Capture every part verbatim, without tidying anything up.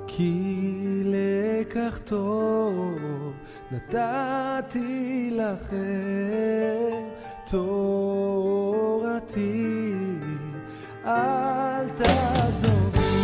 כי לקח טוב נתתי לכם, תורתי אל תעזבו.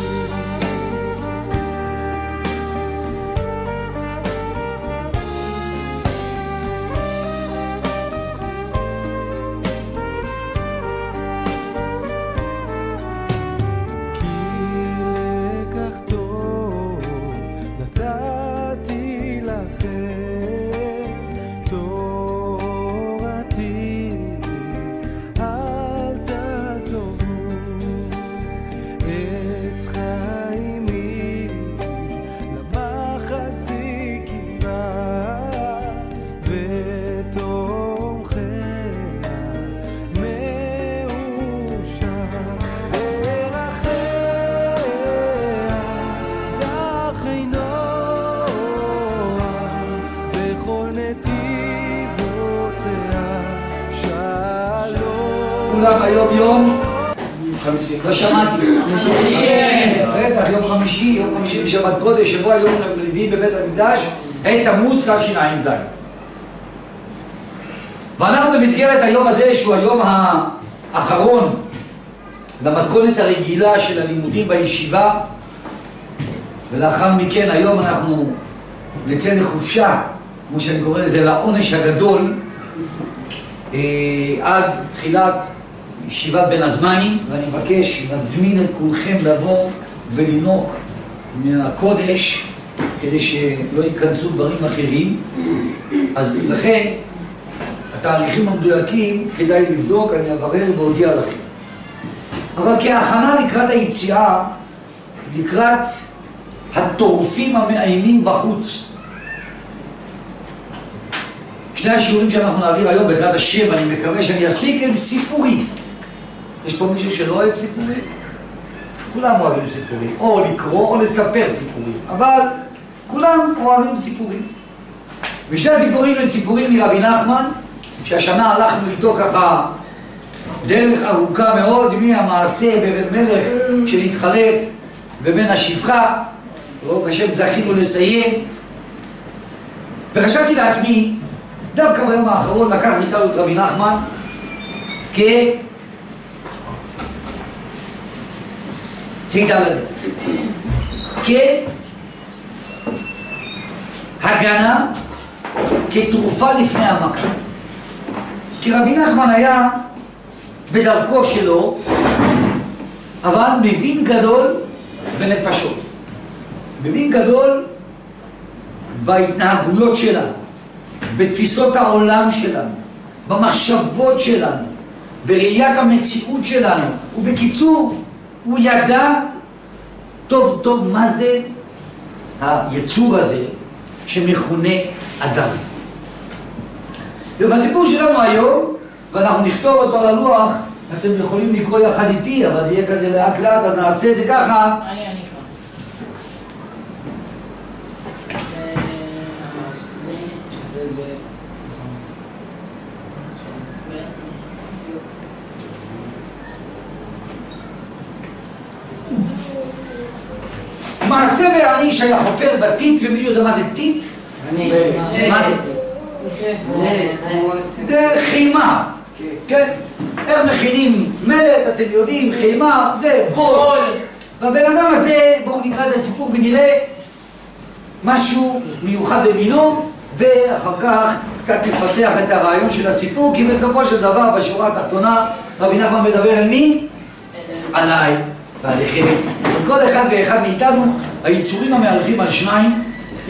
היום יום חמישי, לא שמעתי. בטח, יום חמישי, יום חמישי בשבת קודש, שבוע היום לוויים בבית המקדש, ה' תמוז תשע"ז. ואנחנו במסגרת היום הזה, שהוא היום האחרון למתכונת הרגילה של הלימודים בישיבה, ולאחר מכן היום אנחנו נצא לחופשה, כמו שאני קורא לזה, לעונש הגדול, עד תחילת ישיבת בין הזמנים, ואני מבקש להזמין את כולכם לבוא ולנוק מהקודש כדי שלא ייכנסו דברים אחרים. אז לכן התאריכים המדויקים כדאי לבדוק, אני אברר ואודיע לכם. אבל כהכנה לקראת היציאה, לקראת הטורפים המאיימים בחוץ, שני השיעורים שאנחנו נעביר היום בעזרת השם, אני מקווה שאני אספיק, הם סיפורים. יש פה מישהו שלא אוהב סיפורים? כולם אוהבים סיפורים, או לקרוא או לספר סיפורים, אבל כולם אוהבים סיפורים. ושני הסיפורים הם סיפורים מרבי נחמן, שהשנה הלכנו איתו ככה דרך ארוכה מאוד, מהמעשה בבית מלך שנתחלף ובין השפחה, ברוך השם זכינו לסיים. וחשבתי לעצמי, דווקא ביום האחרון לקח איתנו את רבי נחמן כצידה לדרך, כהגנה, כתרופה לפני המכה. כי רבי נחמן היה בדרכו שלו, אבל מבין גדול בנפשות, מבין גדול בהתנהגויות שלנו, בתפיסות העולם שלנו, במחשבות שלנו, בראיית המציאות שלנו. ובקיצור, הוא ידע טוב טוב מה זה היצור הזה שמכונה אדם. ובסיפור שלנו היום, ואנחנו נכתוב אותו על הלוח, אתם יכולים לקרוא יחד איתי, אבל זה יהיה כזה לאט לאט, אז נעשה את זה ככה. אני, אני כבר. מעשה בעני שהיה חופר בטיט, ומישהו יודע מה זה טיט? מלט. זה חימה, כן? איך מכינים מלט, אתם יודעים, חימה, זה בוץ. והבן אדם הזה, בואו נקרא את הסיפור ונראה משהו מיוחד במינו, ואחר כך קצת נפתח את הרעיון של הסיפור, כי בסופו של דבר, בשורה התחתונה, רבי נחמן מדבר על מי? עליי ועליכם. כל אחד ואחד מאיתנו, היצורים המהלכים על שניים,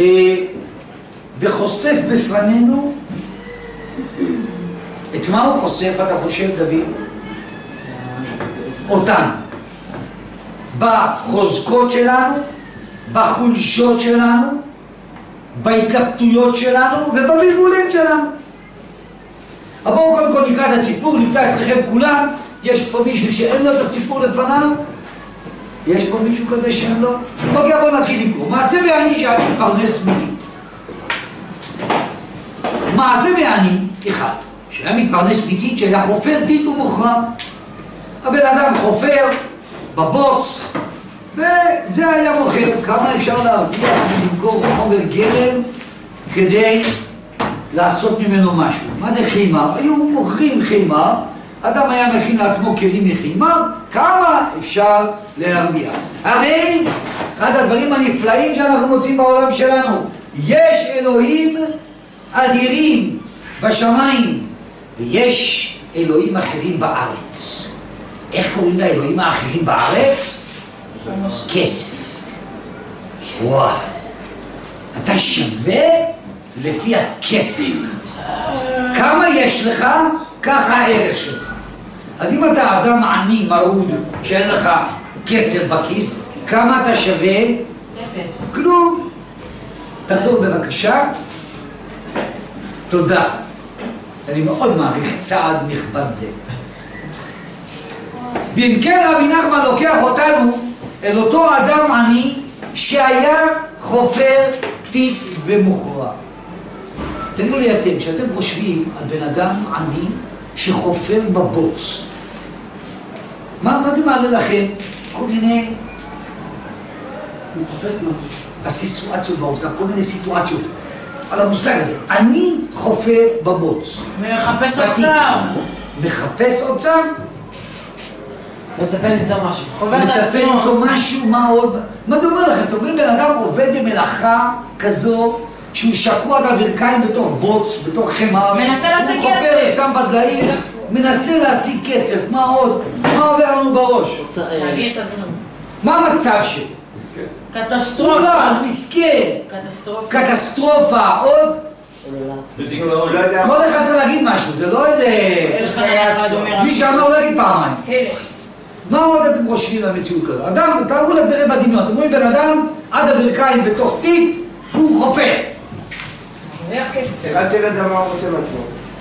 וחושף בפנינו, את מה הוא חושף, אתה חושב, דוד? אותנו. בחוזקות שלנו, בחולשות שלנו, בהתלבטויות שלנו ובבלבולים שלנו. אבל בואו קודם כל נקרא את הסיפור, נמצא אצלכם כולם. יש פה מישהו שאין לו את הסיפור לפניו? יש פה מישהו כזה שאין לו? אוקיי, בואו נתחיל לקרוא. מעשה בעני שהיה מתפרנס מיני. מעשה בעני, אחד, שהיה מתפרנס מיתית, שהיה חופר טיט ומוכרם. הבן אדם חופר בבוץ, וזה היה מוכר. כמה אפשר להרוויח ולמכור חומר גלם כדי לעשות ממנו משהו? מה זה חימר? היו מוכרים חימר, אדם היה מכין לעצמו כלים מחימר, כמה אפשר להרוויח? הרי אחד הדברים הנפלאים שאנחנו מוצאים בעולם שלנו, יש אלוהים אדירים בשמיים ויש אלוהים אחרים בארץ. איך קוראים לאלוהים האחרים בארץ? כסף. וואו, אתה שווה לפי הכסף שלך. כמה יש לך, ככה הערך שלך. אז אם אתה אדם עני מרוד שאין לך כסף בכיס, כמה אתה שווה? אפס. כלום. תחזור בבקשה. תודה. אני מאוד מעריך צעד נכבד זה. ואם כן רבי נחמן לוקח אותנו אל אותו אדם עני שהיה חופר טיט ומוכרע. תגידו לי אתם, כשאתם חושבים על בן אדם עני שחופר בבוץ, מה, מה זה מעלה לכם? כל מיני הסיטואציות באוצר, כל מיני סיטואציות על המושג הזה. אני חופר בבוץ. מחפש אוצר. מחפש אוצר? מצפה למצוא משהו. חובר את מצפה עצמו. למצוא משהו, מה עוד? מה אתה אומר לכם? אתם אומרים בן אדם עובד במלאכה כזו שהוא שקוע על הברכיים בתוך בוץ, בתוך חמר. מנסה להשיג הוא חופר, כסף. שם בדליים, מנסה להשיג כסף. מה עוד? מה עובר לנו בראש? להביא את הדברים. מה המצב שלו? קטסטרופה. כולם, מסכן. קטסטרופה. קטסטרופה. עוד? כל אחד צריך להגיד משהו, זה לא איזה... מי שאמר להגיד פעמיים. מה עוד אתם חושבים על המציאות כזו? אדם, תראו לברד בדמיון, אתם רואים בן אדם עד הברכיים בתוך טיט, הוא חופר. אחד של אדם מה הוא רוצה מעצמו.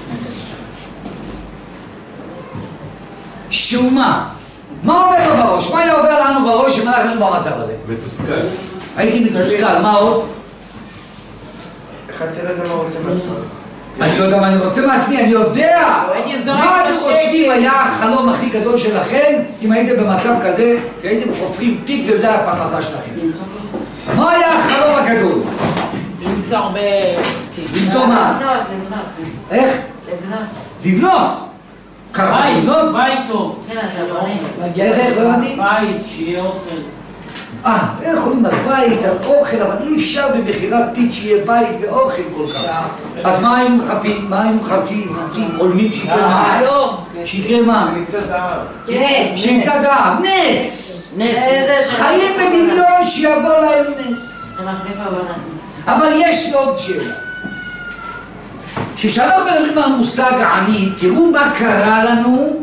שהוא מה? מה עובר לו בראש? מה היה עובר לנו בראש אם אנחנו במצב הזה? מתוסכל. הייתי מתוסכל, מה עוד? אחד של אדם מה הוא רוצה מעצמו. אני לא יודע מה אני רוצה מעצמי, אני יודע! הייתי זורק מה אתם בשקט. חושבים היה החלום הכי גדול שלכם אם הייתם במצב כזה שהייתם חופרים טיק וזה היה הפרנסה שלכם? מה היה החלום הגדול? למצוא הרבה... למצוא מה? לבנות, לבנות. איך? לבנות. לבנות! קרה לבנות? בית טוב. כן, אתה בונה. מגיע לך איך לא הבנתי? בית, שיהיה אוכל. אה, איך יכולים על בית, על אוכל, אבל אי אפשר במכירת טיט שיהיה בית ואוכל כל כך. אז מה היינו מחפים? מה היינו מחפים? מחפים, חולמים שיקרה מה? לא. שיקרה מה? שנמצא זהב. נס. שנמצא זהב, נס! איזה חיים בדמיון שיבוא להם נס. למחליף עבודה. אבל יש לי עוד שאלה. כשאנחנו מדברים על המושג עני, תראו מה קרה לנו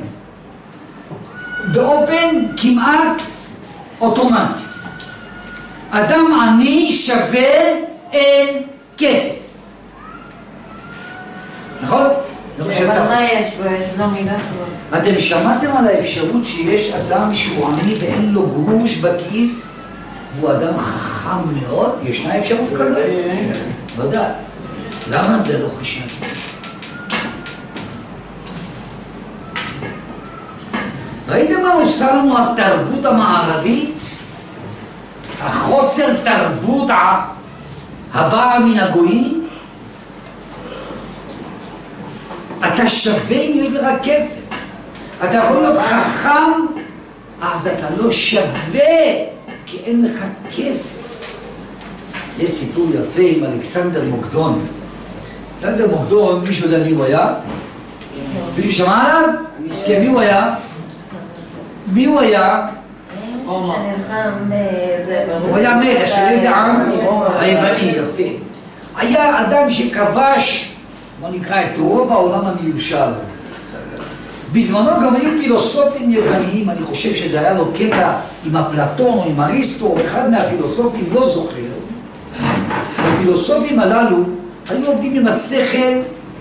באופן כמעט אוטומטי. אדם עני שווה אין כסף. נכון? זה מה שיצא. אבל מה יש בו? יש לו מילה כזאת. אתם שמעתם על האפשרות שיש אדם שהוא עני ואין לו גרוש בכיס והוא אדם חכם מאוד? ישנה אפשרות כזאת? ודאי. למה את זה לא חשבתי? ראיתם מה עושה לנו התרבות המערבית? החוסר תרבות הבאה מן הגויים? אתה שווה אם יש לך כסף. אתה יכול להיות חכם, אז אתה לא שווה כי אין לך כסף. יש סיפור יפה עם אלכסנדר מוקדון. אלכסנדר מוקדון, מישהו יודע מי הוא היה? מישהו שמע עליו? כן, מי הוא היה? מי הוא היה? שנלחם בזה. הוא היה מלך של איזה עם? היווני, יפה. היה אדם שכבש, בוא נקרא, את רוב העולם המיושב. בזמנו גם היו פילוסופים יווניים, אני חושב שזה היה לו קטע עם אפלטון, עם אריסטו, אחד מהפילוסופים, לא זוכר. הפילוסופים הללו היו עובדים עם השכל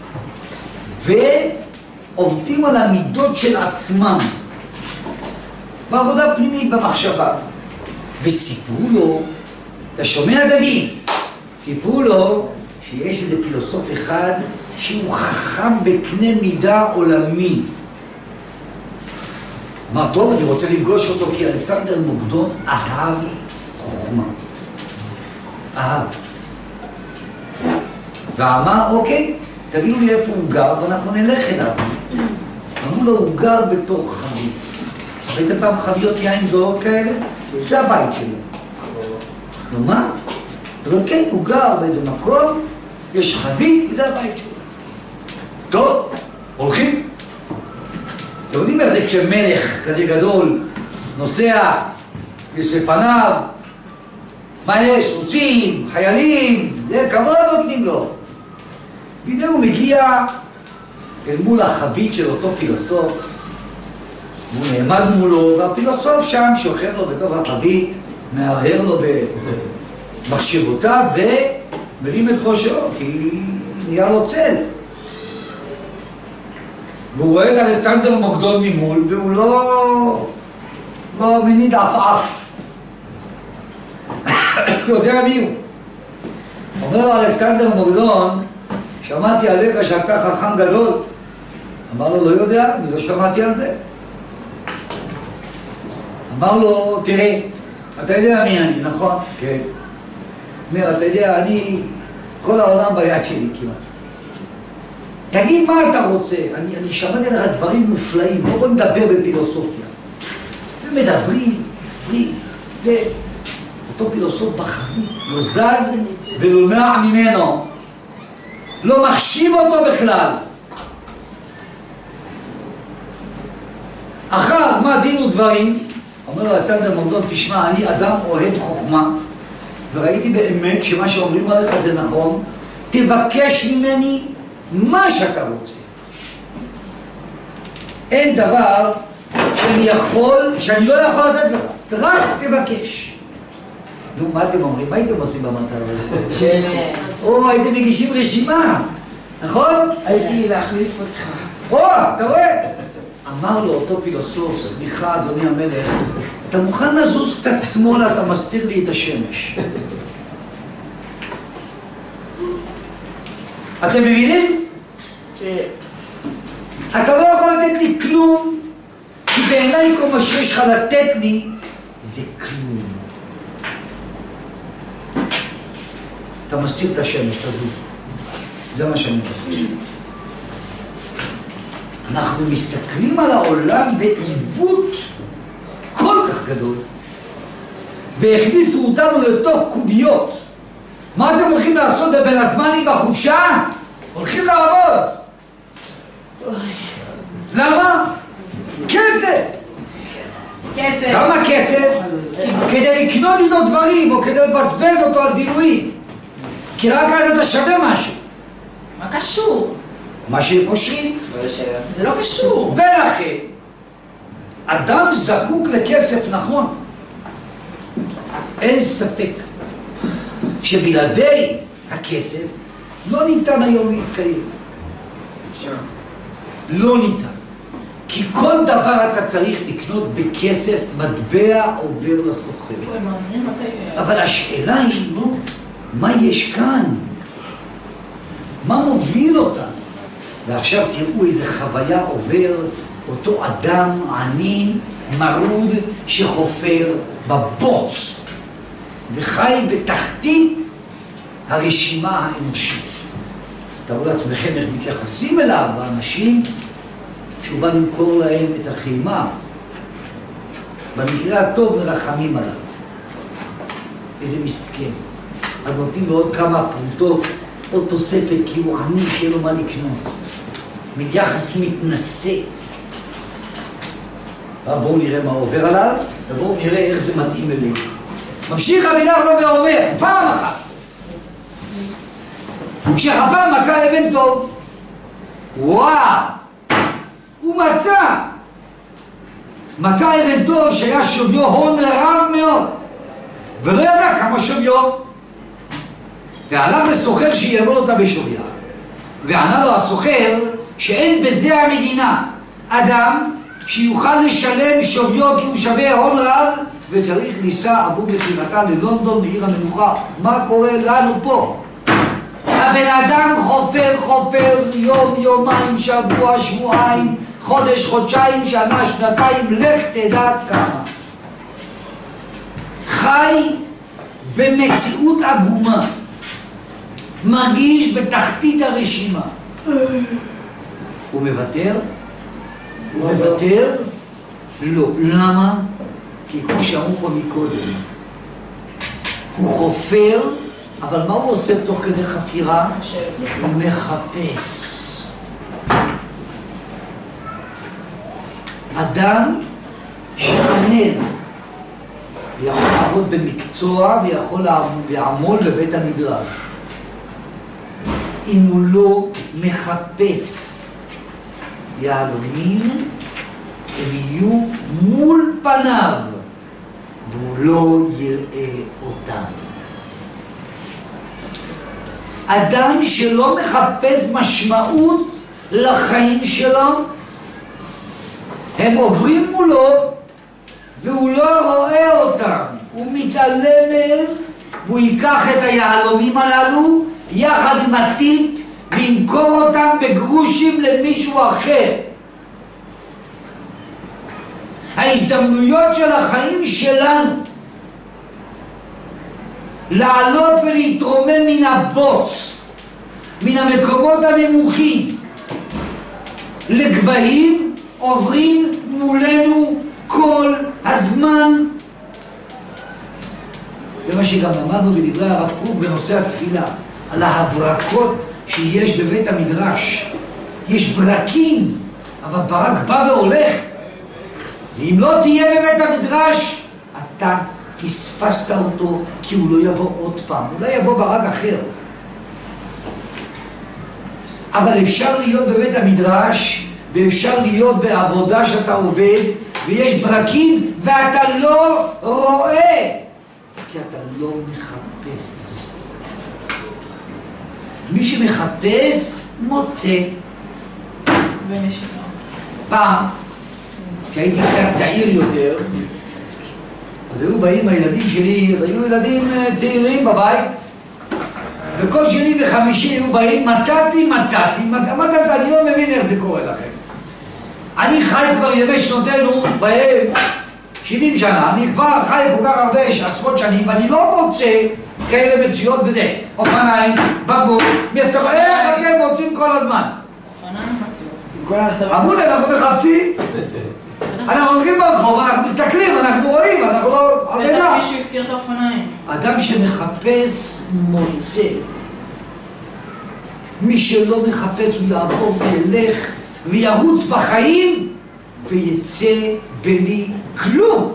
ועובדים על המידות של עצמם. בעבודה פנימית במחשבה. וסיפרו לו, אתה שומע דוד? סיפרו לו שיש איזה פילוסוף אחד שהוא חכם בקנה מידה עולמי. אמר, טוב, אני רוצה לפגוש אותו, כי אלכסנדר מוקדון אהב חוכמה. אהב. ואמר, אוקיי, תגידו לי איפה הוא גר, ואנחנו נלך אליו. אמרו לו, הוא גר בתוך חבית. ראיתם פעם חביות יין גדולות כאלה? זה הבית שלו. נו מה? אבל כן, הוא גר באיזה מקום, יש חבית, וזה הבית שלו. טוב, הולכים. אתם יודעים איך זה כשמלך כזה גדול נוסע, יש לפניו, מה יש? סוסים, חיילים, זה כבוד נותנים לו. והנה הוא מגיע אל מול החבית של אותו פילוסוף, והוא נעמד מולו, והפילוסוף שם שוכב לו בתוך החבית, מערער לו במחשבותיו ומרים את ראשו, כי נהיה לו צל. והוא רואה את אלכסנדר מוקדון ממול, והוא לא... לא מניד עפעף. הוא יודע מי הוא. אומר לו אלכסנדר מוקדון, שמעתי עליך שאתה חכם גדול. אמר לו, לא יודע, אני לא שמעתי על זה. אמר לו, תראה, אתה יודע מי אני, נכון? כן. אומר, אתה יודע, אני... כל העולם ביד שלי כמעט. תגיד מה אתה רוצה, אני, אני שמעתי עליך דברים מופלאים, בוא, בוא נדבר בפילוסופיה. ומדברים, מדברים, ואותו פילוסוף בחבית לא זז ולא נע ממנו. לא מחשיב אותו בכלל. אחר מה דין ודברים, אומר לו אלכסנדר מוקדון, תשמע, אני אדם אוהב חוכמה, וראיתי באמת שמה שאומרים עליך זה נכון, תבקש ממני מה שאתה רוצה. אין דבר שאני יכול, שאני לא יכול לתת לך, רק תבקש. נו, מה אתם אומרים? מה הייתם עושים במצב הזה? או, הייתם מגישים רשימה, נכון? הייתי להחליף אותך. או, אתה רואה? אמר לו אותו פילוסוף, סליחה אדוני המלך, אתה מוכן לזוז קצת שמאלה, אתה מסתיר לי את השמש. אתם מבינים? אתה לא יכול לתת לי כלום, כי בעיניי כל מה שיש לך לתת לי זה כלום. אתה מסתיר את השמש, תזוז. זה מה שאני רוצה. אנחנו מסתכלים על העולם בעיוות כל כך גדול, והכניסו אותנו לתוך קוביות. מה אתם הולכים לעשות בבין הזמנים בחופשה? הולכים לעבוד. למה? כסף. כסף. כמה כסף? כדי לקנות איתו דברים או כדי לבזבז אותו על בילויים. כי רק אז אתה שווה משהו. מה קשור? מה שקושרים. זה לא קשור. ולכן, אדם זקוק לכסף, נכון. אין ספק שבלעדי הכסף לא ניתן היום להתקיים. לא ניתן. כי כל דבר אתה צריך לקנות בכסף, מטבע עובר לסוחר. אבל השאלה היא, מה יש כאן? מה מוביל אותנו? ועכשיו תראו איזה חוויה עובר אותו אדם עני, מרוד, שחופר בבוץ וחי בתחתית הרשימה האנושית. תראו לעצמכם איך מתייחסים אליו האנשים שהוא בא למכור להם את החיימה. במקרה הטוב מרחמים עליו. איזה מסכן. אז נותנים לו עוד כמה פרוטות, עוד תוספת, כי הוא עני, שיהיה לו מה לקנות. מיחס מתנשא. בואו נראה מה עובר עליו, ובואו נראה איך זה מתאים אלינו. ממשיך המילה הרבה ואומר, פעם אחת. כשחפר מצא אבן טוב, וואו, הוא מצא. מצא אבן טוב שהיה שוויו הון רב מאוד, ולא ידע כמה שוויו. והלך לסוחר שיאמר אותה בשוויה, וענה לו הסוחר שאין בזה המדינה אדם שיוכל לשלם שוויו כי הוא שווה הון רב וצריך לנסוע עבור מכירתה ללונדון בעיר המנוחה. מה קורה לנו פה? הבן אדם חופר חופר יום, יומיים, שבוע, שבועיים, חודש, חודשיים, שנה, שנתיים, לך תדע כמה. חי במציאות עגומה, מרגיש בתחתית הרשימה. הוא מוותר? הוא מוותר? לא. למה? כי כמו שאמרו פה מקודם, הוא חופר, אבל מה הוא עושה תוך כדי חפירה? הוא מחפש. אדם שענל ויכול לעבוד במקצוע ויכול לעמול בבית המדרש, אם הוא לא מחפש יהלומים, הם יהיו מול פניו והוא לא יראה אותם. אדם שלא מחפש משמעות לחיים שלו, הם עוברים מולו והוא לא רואה אותם, הוא מתעלם מהם, והוא ייקח את היהלומים הללו יחד עם הטיט וימכור אותם בגרושים למישהו אחר. ההזדמנויות של החיים שלנו לעלות ולהתרומם מן הבוץ, מן המקומות הנמוכים לגבהים, עוברים מולנו כל הזמן. זה מה שגם למדנו בדברי הרב קוק בנושא התפילה, על ההברקות שיש בבית המדרש. יש ברקים, אבל ברק בא והולך, ואם לא תהיה בבית המדרש אתה פספסת אותו, כי הוא לא יבוא עוד פעם, אולי יבוא ברק אחר. אבל אפשר להיות בבית המדרש ואפשר להיות בעבודה שאתה עובד ויש ברקים ואתה לא רואה, כי אתה לא מחפש. מי שמחפש מוצא. פעם כשהייתי קצת צעיר יותר, אז היו באים הילדים שלי, והיו ילדים צעירים בבית, וכל שני וחמישי היו באים, מצאתי, מצאתי, אמרתי, אני לא מבין איך זה קורה לכם. אני חי כבר ימי שנותינו בהם שבעים שנה, אני כבר חי כל כך הרבה עשרות שנים, ואני לא מוצא כאלה מציאות בזה. אופניים, בגור, מאיפה אתה איך אתם מוצאים כל הזמן? אופניים מצאו. אמרו לי, אנחנו מחפשים. אנחנו הולכים ברחוב, אנחנו מסתכלים, אנחנו רואים, אנחנו לא... בטח מישהו הפקיר את האופניים. אדם שמחפש מוצא. מי שלא מחפש הוא יעבור וילך וירוץ בחיים ויצא בלי כלום.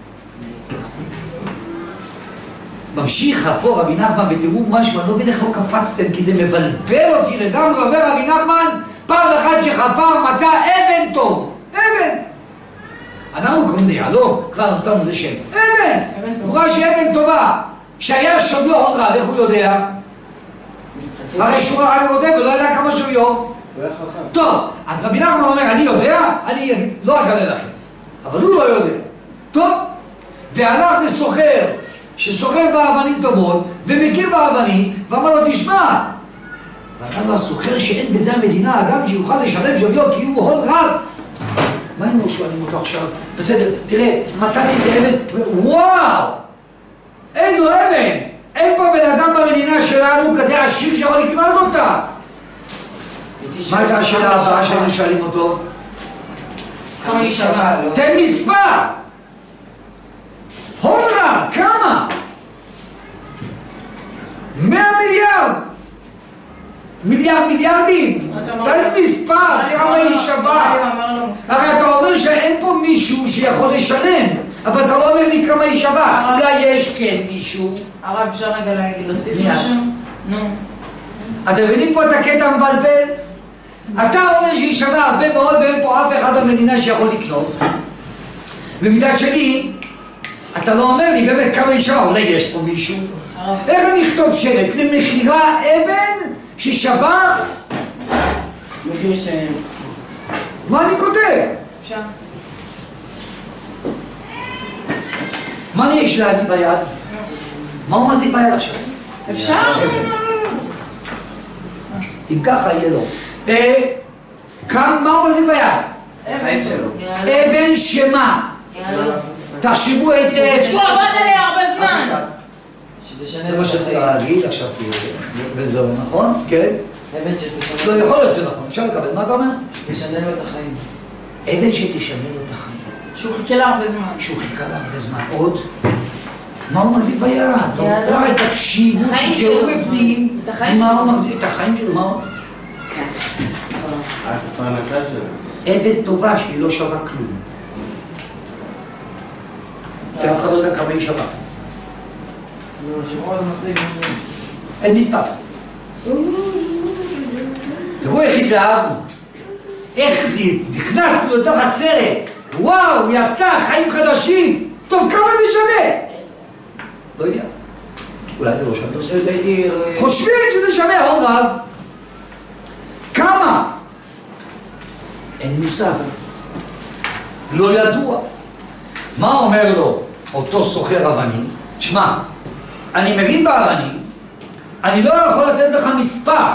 ממשיך פה רבי נחמן, ותראו משהו, אני לא מבין איך לא קפצתם, כי זה מבלבל אותי לגמרי. אומר רבי נחמן, פעם אחת שחפר מצא אבן טוב, אבן. אנחנו קוראים לזה יהלום, כבר נתנו לזה שם, אבן. הוא ראה שאבן טובה, שהיה שוויו הון רב, איך הוא יודע? הרי שהוא ראה יודע ולא יודע כמה שוויו. טוב, אז רבי נחמן אומר, אני יודע, אני אגיד, לא אגלה לכם, אבל הוא לא יודע. טוב, והלך לסוחר שסוחר באבנים טובות ומכיר באבנים ואמר לו, תשמע, ואמר לו הסוחר שאין בזה המדינה אדם שיוכל לשלם שוויו כי הוא הון רב. מה היינו שואלים אותו עכשיו? בסדר, תראה, מצאתי את האבן, וואו! איזו אבן! אין פה בן אדם במדינה שלנו כזה עשיר שיכול לקנות אותה. מה הייתה השאלה הבאה שהיינו שואלים אותו? כמה היא שווה? תן מספר! הון רב, כמה? מאה מיליארד! מיליארד מיליארדים! תן מספר, כמה היא שווה! הרי אתה אומר שאין פה מישהו שיכול לשלם, אבל אתה לא אומר לי כמה היא שווה. אולי יש כן מישהו. הרב, אפשר רגע להגיד, להוסיף משהו? נו. אתם מבינים פה את הקטע המבלבל? אתה אומר שהיא שווה הרבה מאוד ואין פה אף אחד במדינה שיכול לקנות, ומצד שני אתה לא אומר לי באמת כמה היא שווה. אולי יש פה מישהו. איך אני אכתוב שלט למכירה אבן ששווה? מחיר ש... מה אני כותב? אפשר. מה אני יש להגיד ביד? מה הוא מזיק ביד עכשיו? אפשר? אם ככה יהיה לו. מה הוא מזיק ביד? החיים שלו. אבן שמה? תחשבו היטב. שהוא עבד עליה הרבה זמן. זה מה שאתה להגיד עכשיו, וזה לא נכון? כן? אבן שתשנה... לא יכול להיות שזה נכון, אפשר לקבל, מה אתה אומר? תשנה לו את החיים. אבן שתשנה לו את החיים. שהוא חיכה לה הרבה זמן. שהוא חיכה לה הרבה זמן. עוד? מה הוא מחזיק ביד? רבותיי, תקשיבו, תקראו בפנים. את החיים מה שלו. הוא מחזיק? את החיים שלו, מה הוא? הפרנסה שלו. אבן טובה שהיא לא שווה כלום. אתם אף אחד לא יודע כמה היא שווה. נו, שבוע זה מספיק. אין מספר. תראו איך התלהבנו. איך נכנסנו לתוך הסרט. וואו, יצא חיים חדשים. טוב, כמה זה שווה? לא יודע. אולי זה לא שווה. פשוט הייתי... חושבים שזה שווה הון רב. כמה? אין מושג. לא ידוע. מה אומר לו אותו סוחר אבנים? שמע, אני מבין באבנים, אני לא יכול לתת לך מספר,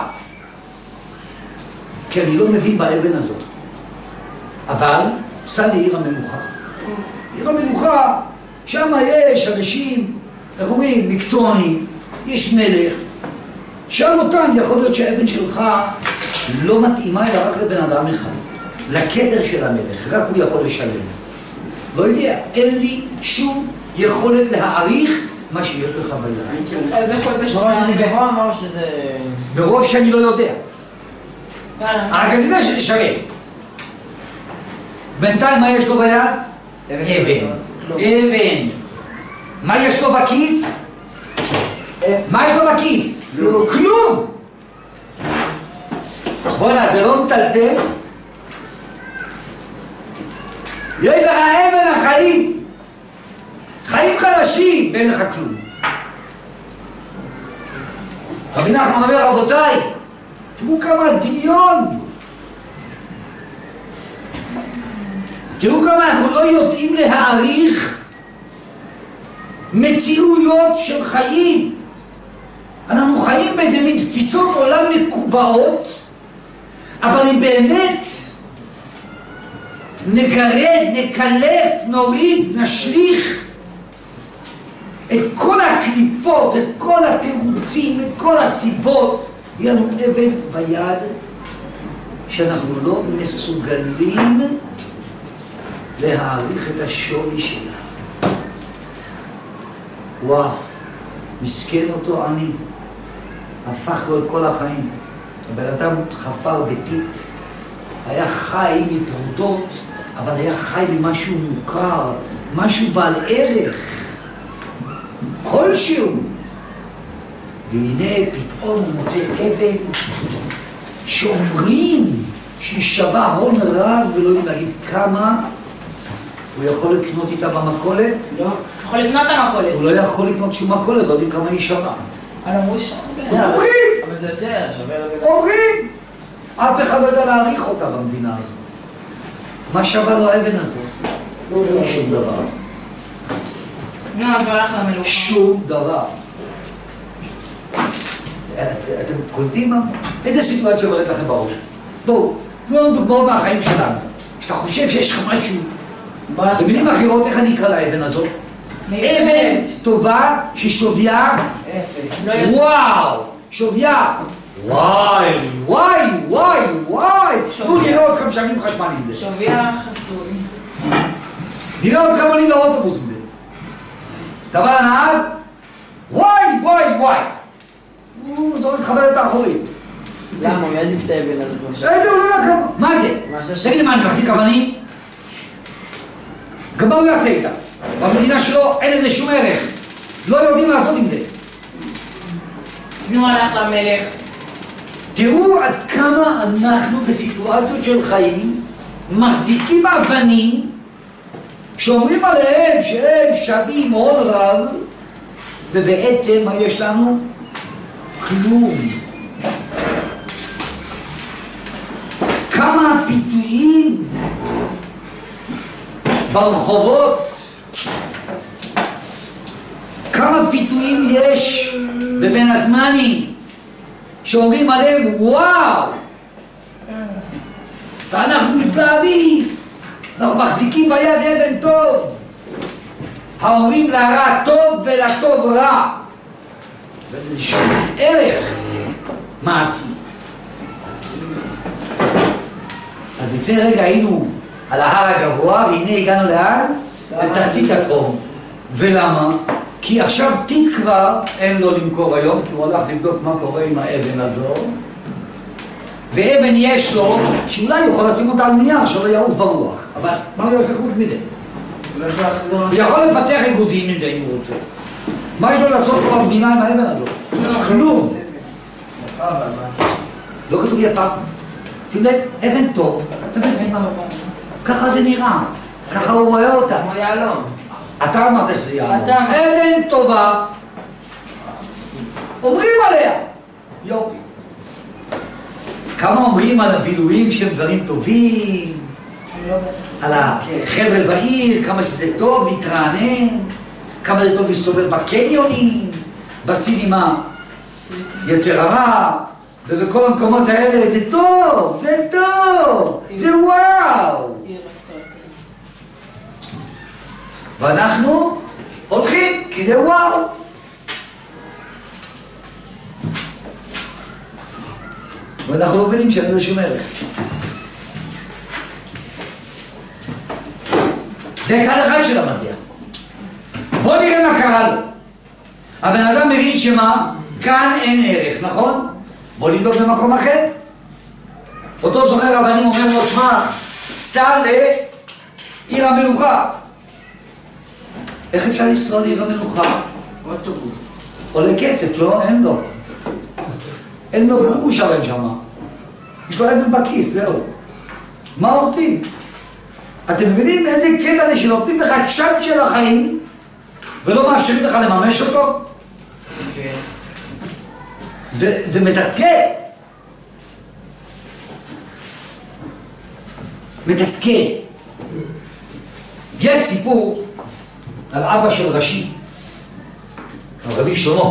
כי אני לא מבין באבן הזאת. אבל סע לעיר המלוכה. עיר המלוכה, שם יש אנשים, איך אומרים, מקצוענים, יש מלך. שאל אותם, יכול להיות שהאבן שלך לא מתאימה אלא רק לבן אדם אחד. לכתר של המלך, רק הוא יכול לשלם. לא יודע, אין לי שום יכולת להעריך מה שיש לך ביד. אז איך הוא יודע אמר שזה שזה גבוה, אמר שזה... ברוב שאני לא יודע. רק אני יודע שזה שווה. בינתיים מה יש לו ביד? אבן. אבן. מה יש לו בכיס? מה יש לו בכיס? כלום. בוא'נה, זה לא מטלטל? יש לך אבן החיים. חיים חדשים, ואין לך כלום. רבי נחמן אומר, רבותיי, תראו כמה דמיון. תראו כמה אנחנו לא יודעים להעריך מציאויות של חיים. אנחנו חיים באיזה מין תפיסות עולם מקובעות, אבל אם באמת נגרד, נקלף, נוריד, נשליך את כל הקליפות, את כל התירוצים, את כל הסיבות, יהיה לנו אבן ביד שאנחנו לא מסוגלים להעריך את השווי שלה. וואו, מסכן אותו עני, הפך לו את כל החיים. הבן אדם חפר ביתית, היה חי מפרודות, אבל היה חי ממשהו מוכר, משהו בעל ערך, כלשהו. והנה פתאום הוא מוצא אבן שאומרים שהיא שווה הון רב ולא יודעים להגיד כמה. הוא יכול לקנות איתה במכולת? לא. יכול לקנות את המכולת. הוא לא יכול לקנות שום מכולת, לא יודעים כמה היא שווה. על אמרו שם. אומרים! אבל זה יותר, שווה לבן. אומרים! אף אחד לא יודע להעריך אותה במדינה הזאת. מה שווה לו האבן הזאת? לא שום דבר. נו, אז הוא הלך למלוכה. שום דבר. אתם קולטים מה? איזה סיטואציה עוברת לכם בראש? בואו, תנו לנו דוגמאות מהחיים שלנו. שאתה חושב שיש לך משהו. במילים אחרות, איך אני אקרא לאבן הזאת? אבן טובה ששוויה אפס. וואו! שוויה! וואי! וואי! וואי! וואי! תנו נראה אתכם משלמים חשמל עם זה. שוויה חסוי. נראה אתכם עולים לאוטובוס עם זה. אתה בא לנהג? וואי! וואי! וואי! הוא זורק לך בדלת האחורית. למה? הוא יעדיף את האבן הזאת. איזה הוא לא יודע כמה. מה זה? תגיד לי מה, אני מחזיק אבנים? גם מה הוא יעשה איתה? במדינה שלו אין לזה שום ערך. לא יודעים לעשות עם זה. נו, הלך למלך. תראו עד כמה אנחנו בסיטואציות של חיים מחזיקים אבנים שאומרים עליהם שהם שווים הון רב, ובעצם מה יש לנו? כלום. כמה פיתויים ברחובות, כמה פיתויים יש בבין הזמנים שאומרים עליהם וואו, ואנחנו מתלהבים אנחנו מחזיקים ביד אבן טוב. האומרים לרע טוב ולטוב רע. וזה שום ערך מעשי. אז לפני רגע היינו על ההר הגבוה, והנה הגענו לאן? לתחתית התהום. ולמה? כי עכשיו טיט כבר אין לו למכור היום, כי הוא הלך לבדוק מה קורה עם האבן הזו. ואבן יש לו, שאולי יכול לשים אותה על נייר, שלא יעוף ברוח. אבל מה הוא יוצא חוץ מזה? הוא יכול לפתח איגודים מזה אם הוא רוצה. מה יש לו לעשות פה במדינה עם האבן הזו? כלום. יפה אבל מה? לא כתוב יפה. שים לב, אבן טוב. ככה זה נראה. ככה הוא רואה אותה. כמו יעלום. אתה אמרת שזה יעלום. אתה אמרת. אבן טובה. אומרים עליה. יופי. כמה אומרים על הבילויים שהם דברים טובים, על החבר'ה בעיר, כמה שזה טוב להתרענן, כמה זה טוב להסתובב בקניונים, בסינימה יצר הרע, ובכל המקומות האלה זה טוב, זה טוב, זה וואו. ואנחנו הולכים כי זה וואו. ואנחנו לא מבינים שאין לזה שום ערך. זה צד אחד של המטבע. בואו נראה מה קרה לו. הבן אדם מבין שמה? כאן אין ערך, נכון? בואו נבדוק במקום אחר. אותו זוכר רבנים אומר לו, שמע, סע לעיר המלוכה. איך אפשר לנסוע לעיר המלוכה? אוטובוס. עולה כסף, לא? אין לו. אין לו גרוש הרי שמה. יש לו אבן בכיס, זהו. מה רוצים? אתם מבינים איזה קטע זה שנותנים לך צ'אנס של החיים ולא מאפשרים לך לממש אותו? כן. זה, זה מתסכל. מתסכל. יש סיפור על אבא של רש"י, רבי שלמה.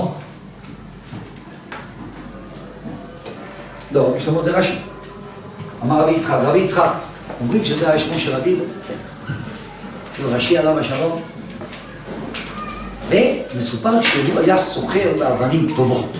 לא, רבי שלמה זה רש"י. אמר רבי יצחק, רבי יצחק, אומרים שזה היה שמו של רבי, של רש"י עליו השלום. ומסופר שהוא היה סוחר באבנים טובות.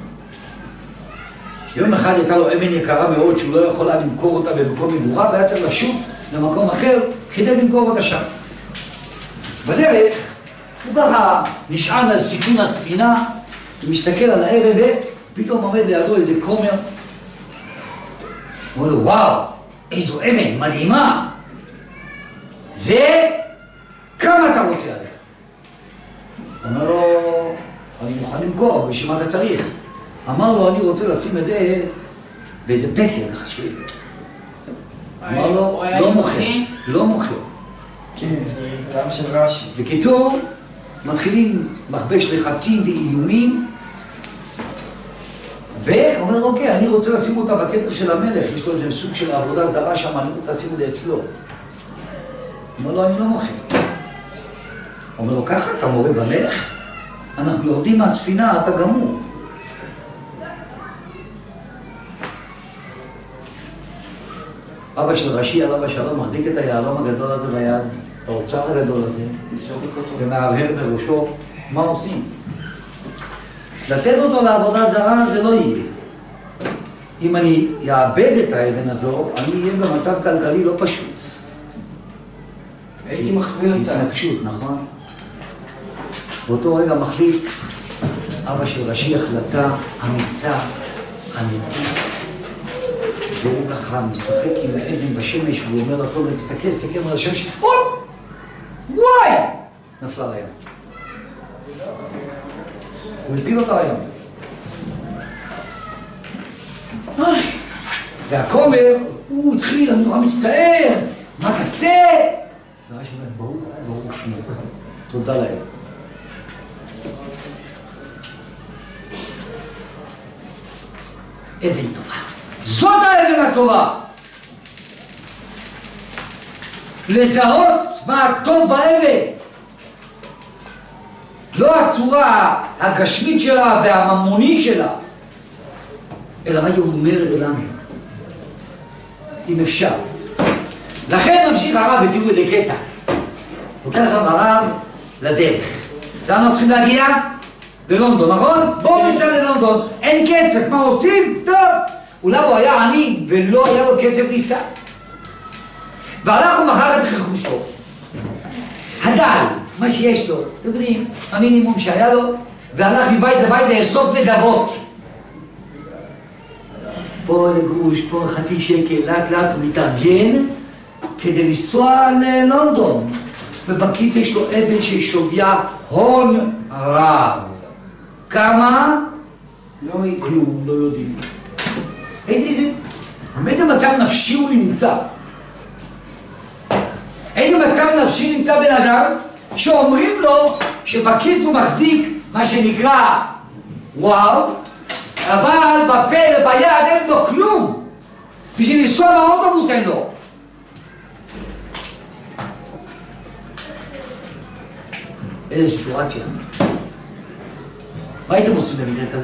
יום אחד הייתה לו אבן יקרה מאוד שהוא לא יכול היה למכור אותה במקום מגוריו, והיה צריך לשוב למקום אחר כדי למכור אותה שם. בדרך הוא ככה נשען על סיכון הספינה, ומסתכל על האבן ופתאום עומד לידו איזה כומר. הוא אומר לו, וואו, איזו אבן מדהימה. זה, כמה אתה רוצה עליה? הוא אומר לו, אני מוכן למכור, אבל בשביל מה אתה צריך? אמר לו, אני רוצה לשים את זה באיזה פסל חשבי. אמר לו, לא מוכר, לא מוכר. כן, זה גם של רש"י. בקיצור, מתחילים מכבש לחצים ואיומים, ואומר, אוקיי, אני רוצה לשים אותה בכתר של המלך, יש לו איזה סוג של עבודה זרה שם, אני רוצה לשים את זה אצלו. אומר לו, אני לא מוכר. אומר לו, ככה אתה מורה במלך? אנחנו יורדים מהספינה, אתה גמור. אבא של רש"י עליו השלום מחזיק את היהלום הגדול הזה ביד, את האוצר הגדול הזה, ומהרהר בראשו, מה עושים? לתת אותו לעבודה זרה זה לא יהיה. אם אני אאבד את האבן הזו, אני אהיה במצב כלכלי לא פשוט. הייתי מחביא אותה. התנגשות, נכון? באותו רגע מחליט אבא של רש"י החלטה אמיצה, אמיתית. והוא ככה משחק עם האבן בשמש, והוא אומר לכל מיני, תסתכל, תסתכל על השמש, אוי! וואי! נפלה לים. הוא הפיל אותה לים. והכומר, הוא התחיל, אני נורא מצטער, מה תעשה? והרש"י אומר, ברוך, ברוך שמו, תודה להם. אבן טובה. זאת האבן הטובה. לזהות מה הטוב באבן. לא הצורה הגשמית שלה והממוני שלה, אלא מה היא אומרת לנו. אם אפשר. לכן ממשיך הרב, ותראו את זה קטע. לוקח לכם הרב לדרך. לאן אנחנו צריכים להגיע? ללונדון, נכון? בואו ניסע ללונדון, אין כסף, מה עושים? טוב. אולי הוא היה עני ולא היה לו כסף ניסע. והלך ומכר את רכושו. הדל, מה שיש לו, אתם יודעים, המינימום שהיה לו, והלך מבית לבית לאסוף נדבות. פה גרוש, פה חצי שקל, לאט לאט הוא מתארגן כדי לנסוע ללונדון. ובכיס יש לו אבן ששוויה הון רב. כמה? לא כלום, לא יודעים. איזה מצב נפשי הוא נמצא? איזה מצב נפשי נמצא בן אדם שאומרים לו שבכיס הוא מחזיק מה שנקרא וואו, אבל בפה וביד אין לו כלום. בשביל לנסוע באוטובוס אין לו. איזה סיטואציה. מה הייתם עושים במקרה כזה?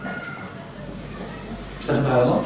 יש לכם רעיונות?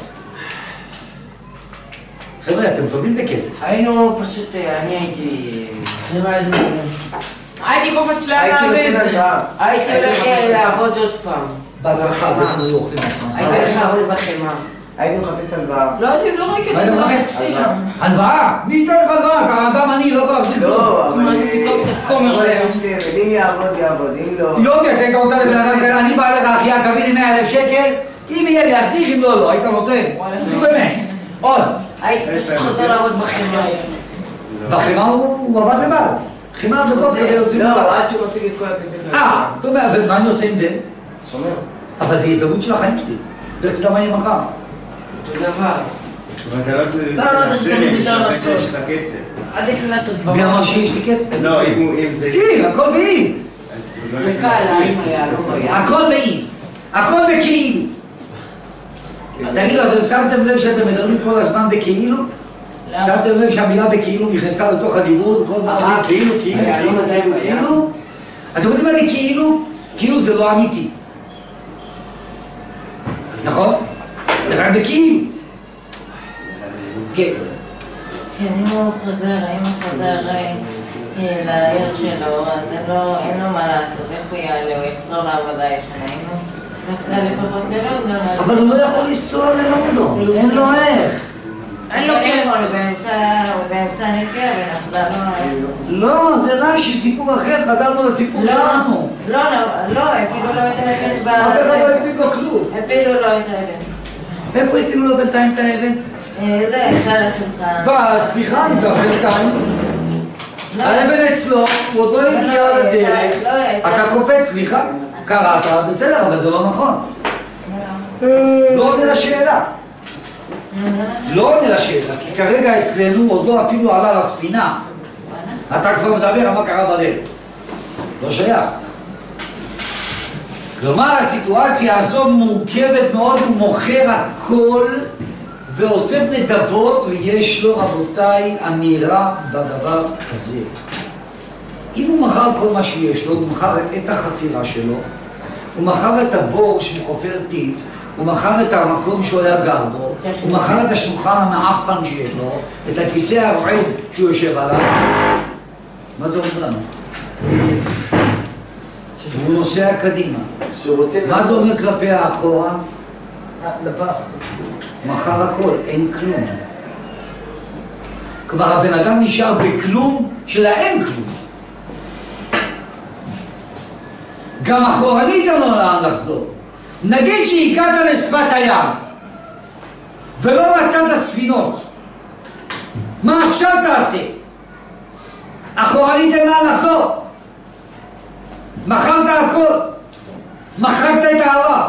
חבר'ה, אתם טובים בכסף. היינו פשוט, אני הייתי... חבר'ה, איזה מקום. הייתי קופץ לאן להביא את זה. הייתי הולך לעבוד עוד פעם. בהצלחה, אנחנו לא אוכלים אותך. הייתי הולך לעבוד בחמה. הייתי מחפש הלוואה. לא הייתי זורק את זה מלכתחילה. הלוואה? מי ייתן לך הלוואה? אתה אדם עני, לא יכול להחזיק כלום. לא, אבל... מה, תפיסות את הכומר היום. אם יעבוד, יעבוד, אם לא... יופי, אתה אותה לבן אדם כאלה, אני בא אליך אחיה, תביא לי מאה אלף שקל, אם יהיה לי להחזיק, אם לא, לא, היית נותן. נו באמת. עוד. הייתי פשוט חוזר לעבוד בחמה. בחמה הוא עבד לבד. חמה בבוקר ויוצאים לבד. לא, עד שהוא משיג את כל הכסף. אה, אתה אומר, ומה אני עושה עם זה? שומר. אבל זה הזדמנות של החיים שלי. לך תדע מה יהיה מחר. אותו דבר. אבל אתה לא תנסה לי שיש לך כסף. עדיף לעשות כבר. מי אמר שיש לי כסף? לא, אם זה... אם, הכל באם. וקל, האם היה, לא היה. הכל באם. הכל בכאילו. תגידו, אתם שמתם לב שאתם מדברים כל הזמן בכאילו? שמתם לב שהמילה בכאילו נכנסה לתוך הדיבור, כל הזמן כאילו, כאילו, כאילו, כאילו, כאילו? אתם יודעים מה זה כאילו? כאילו זה לא אמיתי. נכון? זה רק בכאילו. כן. כן, אם הוא חוזר, אם הוא חוזר לעיר שלו, אז אין לו מה לעשות, איך הוא יעלה, הוא יחזור לעבודה ישנה, אם הוא יחזור לפחות ללונדון. אבל הוא לא יכול לנסוע ללונדון, אין לו איך. אין לו כסף. הוא באמצע נסיעה ונחזר לו... לא, זה רש"י, סיפור אחר, חזרנו לסיפור שלנו. לא, לא, הפילו לו את האבן. אף אחד לא הפיל לו כלום. הפילו לו את האבן. איפה הפילו לו בינתיים את האבן? זה הייתה לשולחן. בא, סליחה, אני כבר בינתיים. האבן אצלו, הוא עוד לא הגיע לדרך. אתה קופץ, סליחה, קראת, בסדר, אבל זה לא נכון. לא עונה לשאלה. לא עונה לשאלה, כי כרגע אצלנו עוד לא אפילו עלה לספינה. אתה כבר מדבר על מה קרה בלב. לא שייך. כלומר, הסיטואציה הזו מורכבת מאוד, הוא מוכר הכל ואוסף נדבות, ויש לו, רבותיי, אמירה בדבר הזה. אם הוא מכר כל מה שיש לו, הוא מכר את החתירה שלו, הוא מכר את הבור שהוא חופר טיט, הוא מכר את המקום שהוא היה גר בו, הוא מכר את השולחן המעפן שיש לו, את הכיסא הרועד שהוא יושב עליו. מה זה אומר לנו? הוא נוסע קדימה. מה זה אומר כלפי האחורה? לפח. מחר הכל, אין כלום. כלומר, הבן אדם נשאר בכלום של האין כלום. גם אחורנית אין לו לאן לחזור. נגיד שהגעת לשפת הים ולא מצאת ספינות, מה עכשיו תעשה? אחורנית אין לאן לחזור. מכרת הכל, מחקת את העבר.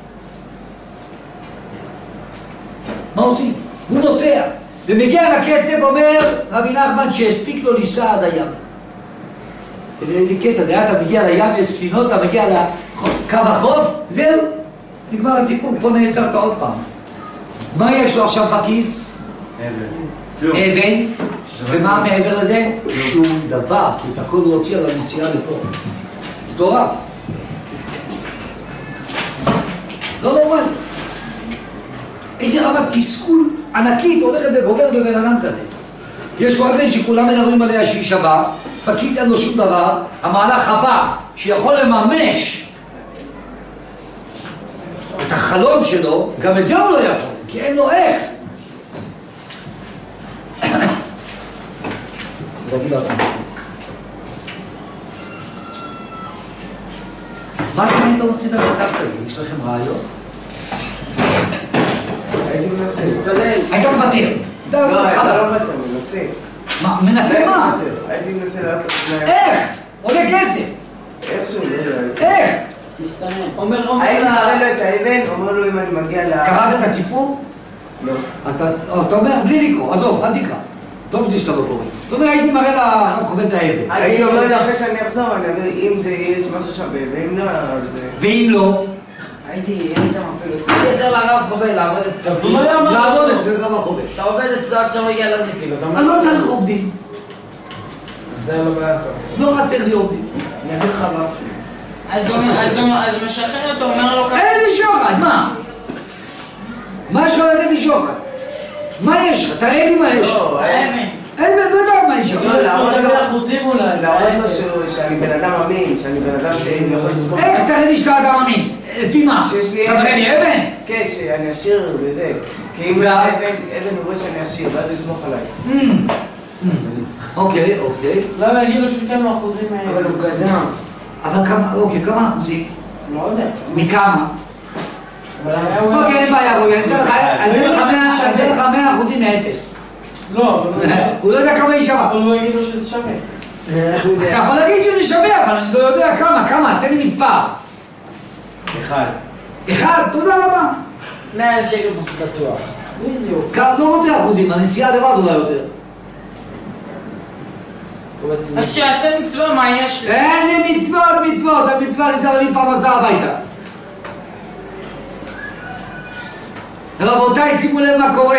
מה עושים? הוא נוסע ומגיע לכסף, אומר רבי נחמן שהספיק לו לנסוע עד הים. תראה איזה קטע, זה אתה מגיע לים וספינות, אתה מגיע לקו החוף, זהו, נגמר הסיפור, פה נעצרת עוד פעם. מה יש לו עכשיו בכיס? אבן. אבן. ומה מעבר לזה? שום דבר, כי את הכל הוא הוציא על הנסיעה לפה. מטורף. לא נורמלי. איזה רמת תסכול ענקית הולכת וגוברת בבן אדם כזה. יש פה אבן שכולם מדברים עליה שהיא שווה, בקיץ אין לו שום דבר, המהלך הבא שיכול לממש את החלום שלו, גם את זה הוא לא יכול, כי אין לו איך. מה אתם הייתם עושים במצב כזה? יש לכם רעיון? הייתי מנסה. היית מוותר. לא, אני לא מוותר, מנסה. מה? מנסה מה? הייתי מנסה לאט לאט. איך? עולה כסף. איכשהו, לא יודע. איך? אומר, אומר הייתי לה... מראה לו את האבן, אומר לו אם אני מגיע ל... קראת את הסיפור? לא. אז אתה אומר, בלי לקרוא, עזוב, אל תקרא. טוב לי שאתה לא קורא. זאת אומרת, הייתי מראה לה חובד את האבן. הייתי אומר לו אחרי שאני אחזור, אני אגיד אם יש משהו שווה, ואם לא, אז... ואם לא? הייתי, הייתי מפיל אותי. הייתי עזר לרב חובל, לעבוד אצלו. לעבוד אצלו, למה חובד? אתה עובד אצלו עד שהוא הגיע לזה, כאילו, אתה אומר... אני לא צריך עובדים. זה לא בעיה טוב. לא חסר לי עובדים. אני אביא לך משהו. אז הוא אז הוא משחרר אותו, אומר לו ככה... איזה שוחד, מה? מה יש לך לתת לי שוחד? מה יש לך? תראה לי מה יש לך. לא, האבן. אין בן אדם מה יש לך. לא, להראות לו... אחוזים אולי. להראות לו שהוא- שאני בן אדם אמין, שאני בן אדם שיכול לסמוך... איך תראה לי שאתה אדם אמין? לפי מה? שיש לי שאתה מראה לי אבן? כן, שאני אשיר וזה. כי אם ואז? אבן, אבן הוא רואה שאני אשיר, ואז הוא יסמוך עליי. אמ, אמ, אוקיי, אוקיי. למה יגידו שהוא ייתן לו אחוזים... אבל הוא קדם. אבל כמה, אוקיי, כמה אחוזים? לא יודע. מכמה? אבל היה הוא... אוקיי, אין בעיה, רועי, אני אתן לך- אני אתן לך מאה- אני אתן לך מאה אחוזים מאפס. לא, אבל הוא יודע. הוא לא יודע כמה היא שווה. אבל הוא יגיד לו שזה שווה. איך הוא אתה יודע? יכול להגיד שזה שווה, אבל אני לא יודע כמה, כמה, תן לי מספר. אחד. אחד, תודה רבה. מאה אלף שקל בטוח. בדיוק. כ- לא רוצה אחוזים, הנסיעה לבד אולי יותר. אז שיעשה מצווה, מה יש לו? אין לי מצוות, מצוות, המצווה אני צריך להביא פרנסה הביתה. רבותיי, שימו לב מה קורה.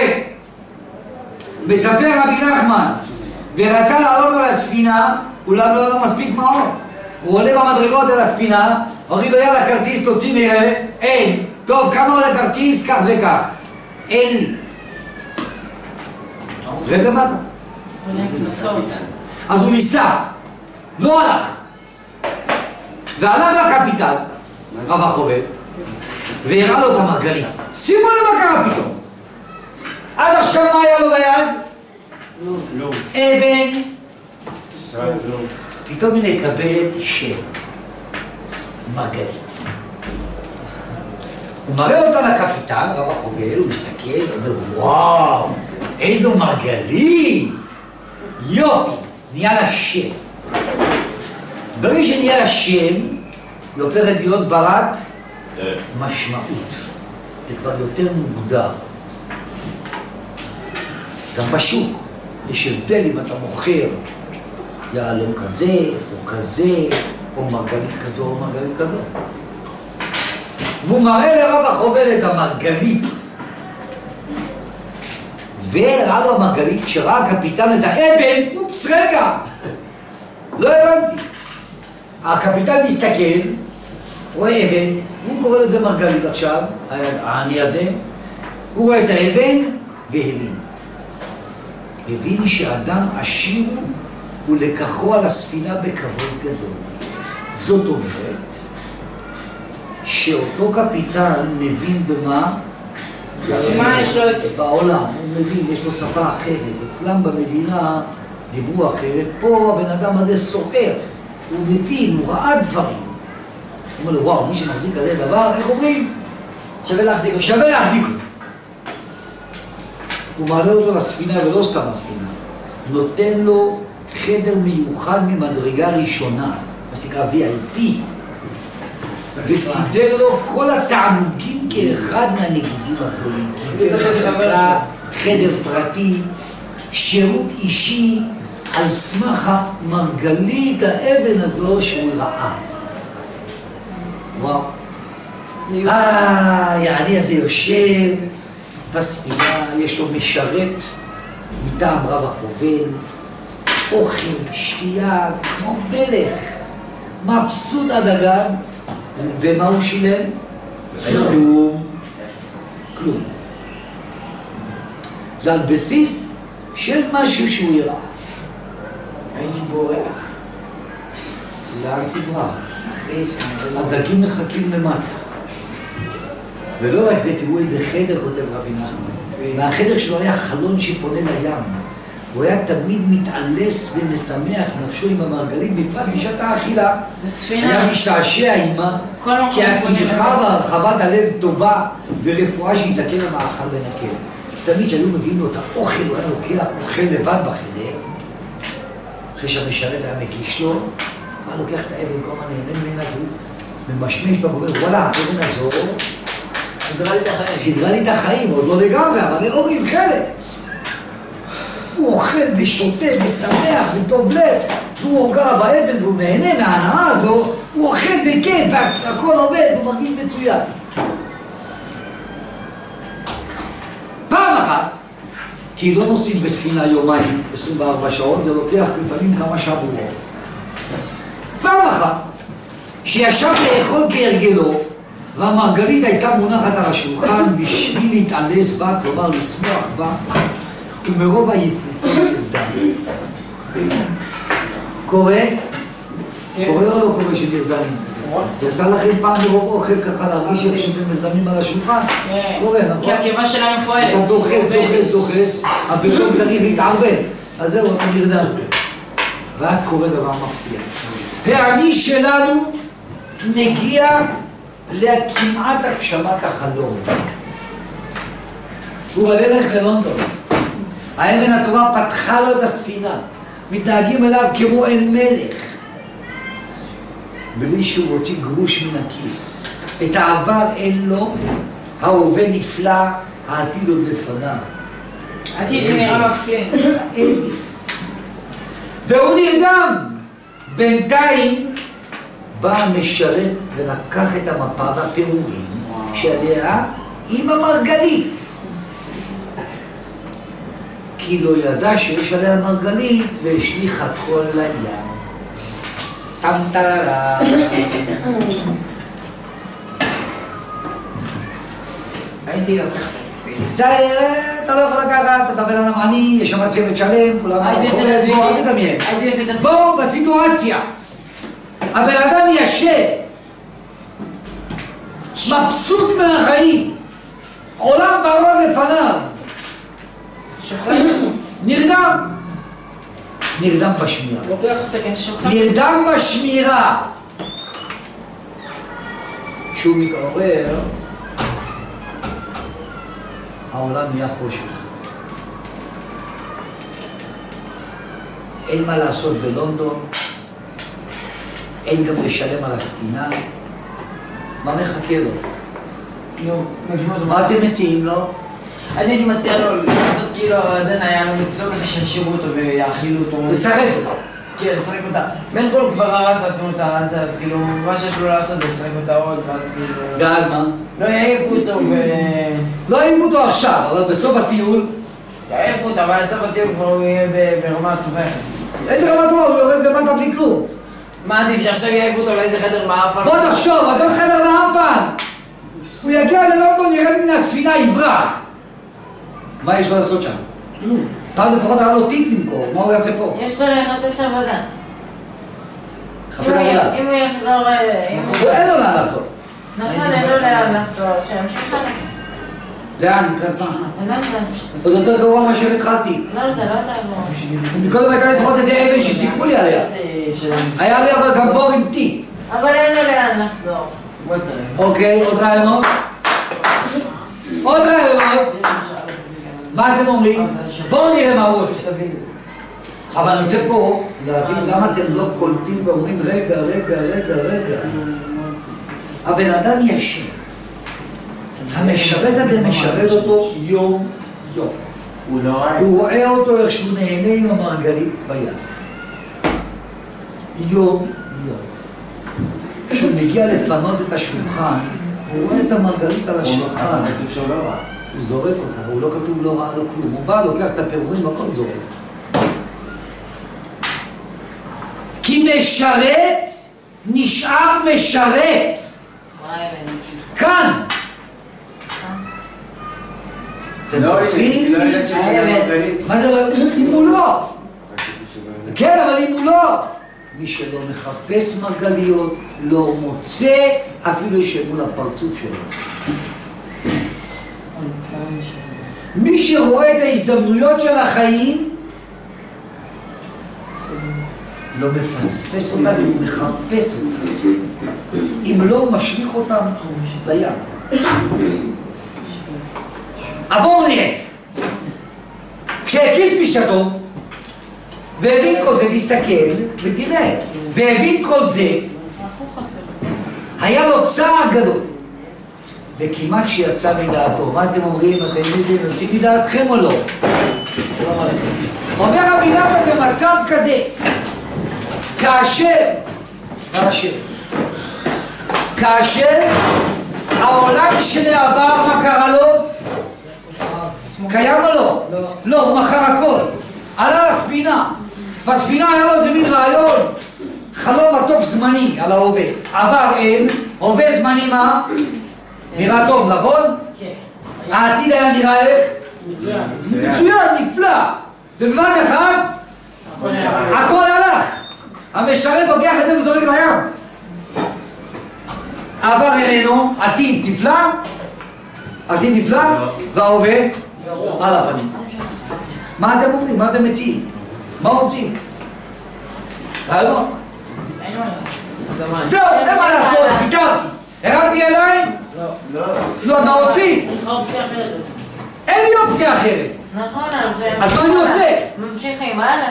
מספר רבי נחמן, ורצה לעלות על הספינה, אולם לא היה לו מספיק מעון. הוא עולה במדרגות על הספינה, אומרים לו יאללה כרטיס תוציא נראה, אין. טוב, כמה עולה כרטיס? כך וכך. אין לי. ולמטה. עולה קנסות. אז הוא ניסה, לא הלך. והלך לקפיטל, רב החובל, והראה לו את המרגלית. שימו לב מה קרה פתאום. עד עכשיו מה היה לו ביד? לא. אבן. רק לא. פתאום היא מקבלת שם. מרגלית. הוא מראה אותה לקפיטל, רב החובל, הוא מסתכל, אומר וואו, איזו מרגלית. יופי, נהיה לה שם. ברגע שנהיה לה שם, היא הופכת להיות ברת משמעות. זה כבר יותר מוגדר. גם בשוק יש הבדל אם אתה מוכר יעלום כזה, או כזה, או מרגלית כזו, או מרגלית כזו. והוא מראה לרב החובל את המרגלית. והראה לו המרגלית, כשראה הקפיטן את האבן, אופס, רגע! לא הבנתי. הקפיטן מסתכל, רואה אבן, הוא קורא לזה מרגלית עכשיו, העני הזה, הוא רואה את האבן והבין. הבין שאדם עשיר הוא לקחו על הספינה בכבוד גדול. זאת אומרת, שאותו קפיטן מבין במה? מה יש לו? בעולם, הוא מבין, יש לו שפה אחרת. אצלם במדינה דיברו אחרת. פה הבן אדם הזה סופר, הוא מבין, הוא ראה דברים. הוא אומר לו, וואו, מי שמחזיק כזה דבר, איך אומרים? שווה להחזיק אותו. שווה להחזיק אותו. הוא מעלה אותו לספינה, ולא סתם הספינה. נותן לו חדר מיוחד ממדרגה ראשונה, מה שנקרא וי איי פי. וסידר לו כל התענוגים כאחד מהנגידים הגדולים. קיבל חדר פרטי, שירות אישי, על סמך המרגלית האבן הזו שהוא ראה. וואו. אה, יעני הזה יושב בספינה, יש לו משרת מטעם רב החובל, אוכל, שתייה, כמו מלך, מבסוט עד הגג. ומה הוא שילם? כלום. כלום. זה על בסיס של משהו שהוא יראה. הייתי בורח. לאן תברח? אחרי שאני... הדגים מחכים למטה. ולא רק זה, תראו איזה חדר כותב רבי נחמן. והחדר שלו היה חלון שפונה לים. הוא היה תמיד מתעלס ומשמח נפשו עם המרגלית, בפרט בשעת האכילה. זה ספינה. היה משתעשע עימה, כי השמחה והרחבת הלב טובה ורפואה שיתקן המאכל ונקל. תמיד כשהיו מביאים לו את האוכל, הוא היה לוקח אוכל לבד בחדר. אחרי שהמשרת היה מגיש לו, הוא היה לוקח את האבן, כל מה נהנה ממנה, והוא ממשמש בה ואומר, וואלה, האבן הזו סדרה לי את החיים. סדרה לי את החיים, עוד לא לגמרי, אבל איך אומרים חלק? הוא אוכל ושותה ושמח וטוב לב, והוא הוגע באבן והוא נהנה מההנאה הזו, הוא אוכל בכיף והכל עובד והוא מרגיש מצוין. פעם אחת, כי לא נוסעים בספינה יומיים, עשרים וארבע שעות, זה לוקח לפעמים כמה שבועות. פעם אחת, שישב לאכול כהרגלו, והמרגלית הייתה מונחת על השולחן בשביל להתעלס בה, כלומר לשמוח בה, ומרוב עייפותו נרדם. קורה? קורה או לא קורה שנרדמים? יצא לכם פעם מרוב אוכל ככה להרגיש שאתם נרדמים על השולחן? קורה, נכון? כי הקיבה שלנו פועלת. אתה דוחס, דוחס, דוחס, הפתאום צריך להתערבן. אז זהו, אתה נרדם. ואז קורה דבר מפתיע. והאני שלנו מגיע לכמעט הגשמת החלום. הוא בדרך ללונדון. האבן הטובה פתחה לו את הספינה. מתנהגים אליו כמו אל מלך. בלי שהוא הוציא גרוש מן הכיס. את העבר אין לו, ההווה נפלא, העתיד עוד לפניו. עתיד נראה מפליא. והוא נרדם. בינתיים בא המשרת ולקח את המפה והפירורים שעליה עם המרגלית. כי לא ידע שיש עליה מרגלית והשליך הכל לים. טמטרה. הייתי לוקח את הספינה. די, אתה לא יכול לקחת, אתה בן אדם עני, יש שם צוות שלם, כולם מאחורי, בוא, אל תדמיין. בואו בסיטואציה. הבן אדם ישב, מבסוט מהחיים, עולם ורוד לפניו. שוכב. נרדם. נרדם בשמירה. לוקח סכן שוכב. נרדם בשמירה. כשהוא מתעורר, העולם נהיה חושך. אין מה לעשות בלונדון, אין גם לשלם על הספינה. מה מחכה לו? כלום. מה אתם מציעים לו? אני הייתי מציע לו לעשות כאילו עדן היה לו מצלו ככה שישאירו אותו ויאכילו אותו. לשחק אותו. כן, לשחק אותה. בן גול כבר הרס לעצמו את הזה, אז כאילו מה שיש לו לעשות זה לשחק אותה עוד, ואז כאילו... ואז מה? לא יעיפו אותו ו... לא יעיפו אותו עכשיו, אבל בסוף הטיול... יעיפו אותו, אבל בסוף הטיול כבר הוא יהיה ברמה טובה יחסית. איזה רמה טובה? הוא יורד במטה בלי כלום. מה עדיף שעכשיו יעיפו אותו לאיזה חדר מאפן? בוא תחשוב, אז עוד חדר מאפן! הוא יגיע ללונדון, ירד מן הספינה, יברח! מה יש לו לעשות שם? פעם לפחות היה לו טיק למכור, מה הוא יעשה פה? יש לו לחפש עבודה. חפש עבודה. אם הוא יחזור... אין לו לאן לחזור. נכון, אין לו לאן לחזור, שימשיך הלאה. לאן? לקראת מה? אני לא יודעת. עוד יותר גרוע מאשר התחלתי. לא, זה לא תעבור. מקודם הייתה לפחות איזה אבן שסיפרו לי עליה. היה לי אבל גם בור עם טיק. אבל אין לו לאן לחזור. בוא תראה. אוקיי, עוד רעיונות? עוד רעיונות? מה אתם אומרים? בואו נראה מה הוא עושה. אבל אני רוצה פה להבין למה אתם לא קולטים ואומרים רגע, רגע, רגע, רגע. הבן אדם ישן. המשרת הזה משרת אותו יום יום. הוא לא רואה. הוא רואה אותו איך שהוא נהנה עם המרגלית ביד. יום יום. כשהוא מגיע לפנות את השולחן, הוא רואה את המרגלית על השולחן. כתוב שהוא לא ראה. הוא זורק אותה, הוא לא כתוב לא ראה, לא כלום. הוא בא, לוקח את הפירורים, הכל זורק. כי משרת נשאר משרת. כאן. לא, היא לא יודעת שיש לה מרגלית. מה זה לא? אם הוא לא. כן, אבל אם הוא לא. מי שלא מחפש מרגליות, לא מוצא אפילו שמול הפרצוף שלו. מי שרואה את ההזדמנויות של החיים, לא מפספס אותם, הוא מחפש אותם. אם לא, הוא משליך אותם לים. אבל בואו נראה. כשהקיף משתו, והבין כל זה, תסתכל ותראה, והבין כל זה, היה לו צער גדול. וכמעט שיצא מדעתו. מה אתם אומרים? אתם יודעים, יוצאים מדעתכם או לא? אומר רבי נתן במצב כזה, כאשר, כאשר, כאשר העולם שלעבר, מה קרה לו? קיים או לא? לא, הוא מכר הכל. עלה לספינה. בספינה היה לו איזה מין רעיון, חלום מתוק זמני על ההווה. עבר אין, הווה זמני מה? נראה טוב, נכון? כן. העתיד היה נראה איך? מצוין. מצוין, נפלא. ובבת אחד, הכל הלך. המשרת לוקח את זה וזורק לים. עבר אלינו, עתיד נפלא? עתיד נפלא? וההווה? על הפנים. מה אתם אומרים? מה אתם מציעים? מה רוצים? רעיון? זהו, אין מה לעשות, פיתרתי. הרמתי עיניים? לא. לא, מה עושים? אין לי אופציה אחרת. נכון, אז אז מה אני עושה? ממשיכים הלאה.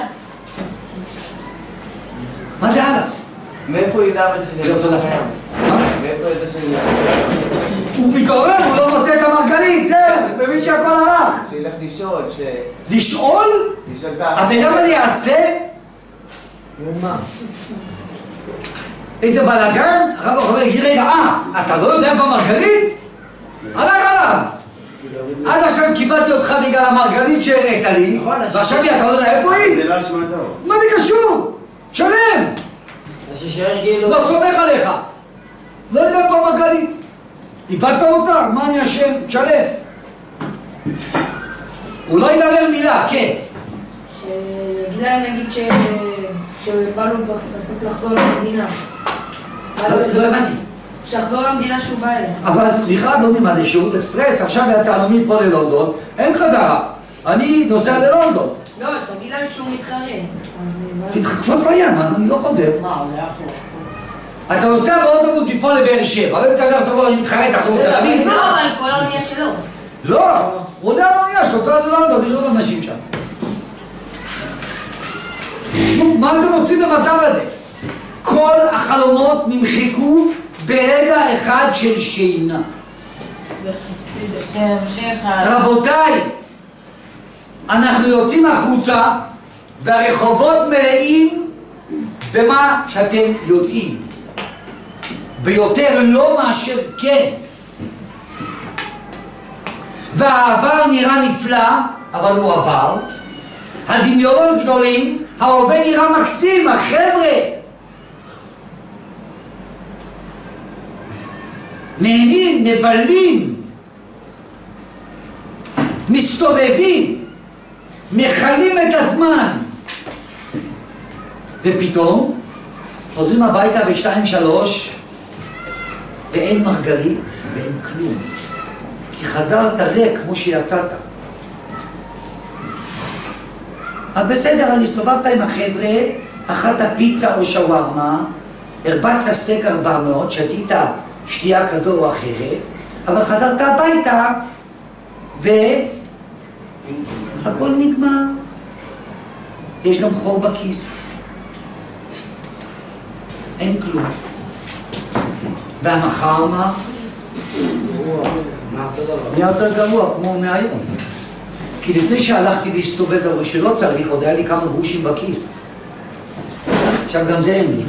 מה זה הלאה? מאיפה הוא ידע את זה? זה אותו דבר. מאיפה ידע שזה? הוא מתעורר, הוא לא מוצא את המרגלית, זהו, מבין שהכל הלך. שילך לשאול, ש... לשאול? לשאול ככה. אתה יודע מה אני אעשה? מה? איזה בלאגן? הרב החבר יגיד רגע, אה, אתה לא יודע במרגלית? הלך עליו. עד עכשיו קיבלתי אותך בגלל המרגלית שהראית לי, ועכשיו אתה לא יודע איפה היא? זה לא אשמתו. מה זה קשור? תשלם! לא סומך עליך. לא יודע במרגלית. איבדת אותה? מה אני אשם? תשלם. הוא לא ידבר מילה, כן. שיגיד להם נגיד שבאנו בסוף לחזור למדינה. לא הבנתי. שיחזור למדינה שהוא בא אליה. אבל סליחה אדוני, מה זה שירות אקספרס? עכשיו יצאנו מפה ללונדון, אין חזרה. אני נוסע ללונדון. לא, תגיד להם שהוא מתחרט. תתחקפות לים, אני לא חוזר. מה, הוא לא יחזור. אתה נוסע באוטובוס מפה לבאר שבע, אבל אתה יודע, תבוא, אני מתחרט, תחזור לתל אביב. לא, אבל כל האונייה שלו. לא, הוא עולה על האונייה, שנוסע ללונדון, לראות אנשים שם. מה אתם עושים במצב הזה? כל החלומות נמחקו ברגע אחד של שינה. רבותיי, אנחנו יוצאים החוצה והרחובות מלאים במה שאתם יודעים. ביותר לא מאשר כן. והעבר נראה נפלא, אבל הוא עבר. הדמיונות גדולים, ההווה נראה מקסים, החבר'ה. נהנים, מבלים, מסתובבים, מחלים את הזמן. ופתאום חוזרים הביתה בשתיים שלוש ואין מרגלית ואין כלום. כי חזרת ריק כמו שיצאת. אבל בסדר, אני הסתובבת עם החבר'ה, אכלת פיצה או שווארמה, הרבצת סטייק ארבע מאות, שתית שתייה כזו או אחרת, אבל חזרת הביתה והכל נגמר. יש גם חור בכיס. אין כלום. והמחר מה? נהיה יותר גרוע כמו מהיום. כי לפני שהלכתי להסתובב ואומר שלא צריך, עוד היה לי כמה גרושים בכיס. עכשיו גם זה אין לי.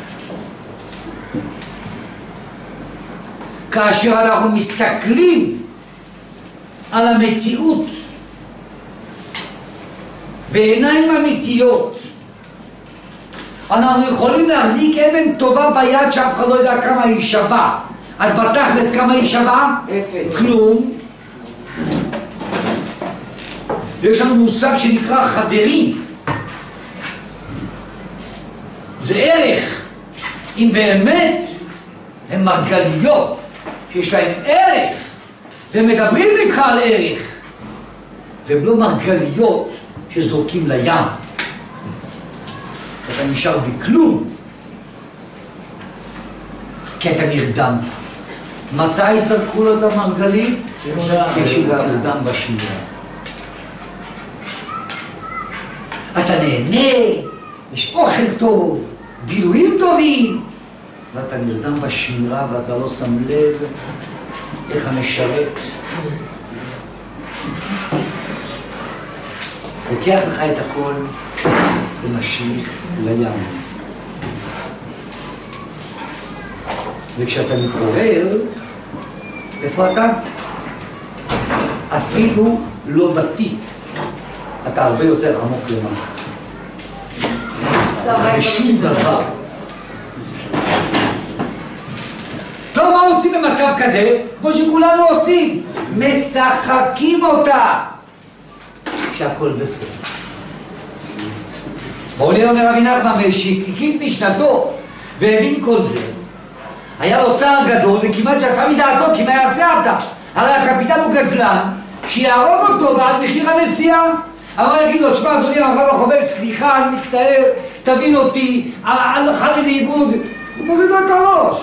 כאשר אנחנו מסתכלים על המציאות בעיניים אמיתיות, אנחנו יכולים להחזיק אבן טובה ביד שאף אחד לא יודע כמה היא שווה. אז בתכלס כמה היא שווה? אפס. כלום. ויש לנו מושג שנקרא חברים. זה ערך. אם באמת הם מרגליות שיש להם ערך, והם מדברים איתך על ערך, והם לא מרגליות שזורקים לים. אתה נשאר בכלום, כי אתה נרדם. מתי זרקו לו את המרגלית? כשהוא נרדם בשמירה. אתה נהנה, יש אוכל טוב, בילויים טובים, ואתה נרדם בשמירה ואתה לא שם לב איך המשרת לוקח לך את הכל ומשליך לים. וכשאתה מתעורר, איפה אתה? אפילו לא בתית, אתה הרבה יותר עמוק למעלה. בשום דבר. טוב, מה עושים במצב כזה? כמו שכולנו עושים, משחקים אותה כשהכל בסדר. בואו נראה אומר רבי נחמן שהקיף משנתו והבין כל זה. היה לו צער גדול וכמעט שיצא מדעתו כי מה יעשה אתה? הרי הקפיטן הוא גזלן שיהרוג אותו ועד מחיר הנסיעה. אבל יגיד לו, תשמע אדוני הרב החובל, סליחה, אני מצטער, תבין אותי, אל לך לי לאיבוד. הוא מוריד לו את הראש.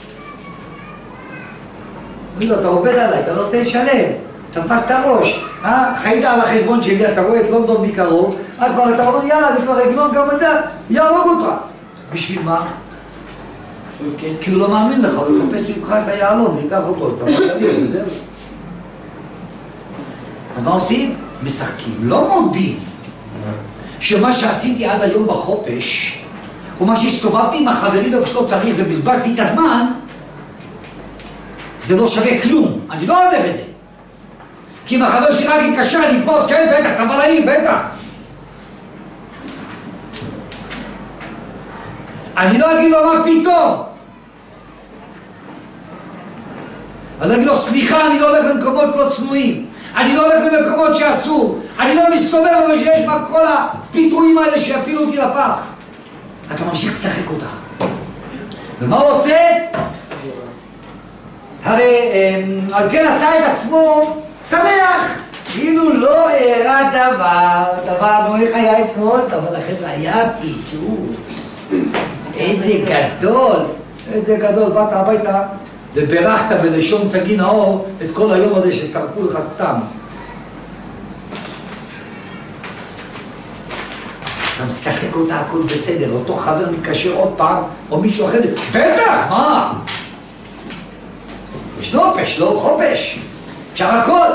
אומרים לו, אתה עובד עליי, אתה לא תשלם, אתה מפס את הראש. חיית על החשבון שלי, אתה רואה את לונדון מקרוב, כבר אתה אומר, יאללה, אני כבר אגנון גם אתה, יהרוג אותך. בשביל מה? כי הוא לא מאמין לך, הוא יחפש ממך את היעלום, ייקח אותו, אתה מגלים, וזהו. אז מה עושים? משחקים, לא מודים שמה שעשיתי עד היום בחופש ומה שהסתובבתי עם החברים איפה שלא צריך ובזבזתי את הזמן זה לא שווה כלום, אני לא יודע בזה כי אם החבר שלי רק יתקשר לקפוץ, כן בטח, אתה בלעים, בטח אני לא אגיד לו מה פתאום אני לא אגיד לו סליחה, אני לא הולך למקומות לא צנועים אני לא הולך למקומות שאסור, אני לא מסתובב אבל שיש בה כל הפיתויים האלה שיפילו אותי לפח. אתה ממשיך לשחק אותה. ומה הוא עושה? הרי על כן עשה את עצמו שמח, כאילו לא הראה דבר, דבר נו איך היה אתמול, אבל אחרי זה היה פיצוץ. איזה גדול, איזה גדול, באת הביתה. וברכת בלשון סגי נאור את כל היום הזה ששרקו לך סתם. אתה משחק אותה, הכל בסדר, אותו חבר מתקשר עוד פעם, או מישהו אחר, בטח, מה? יש נופש, לא חופש, אפשר הכל.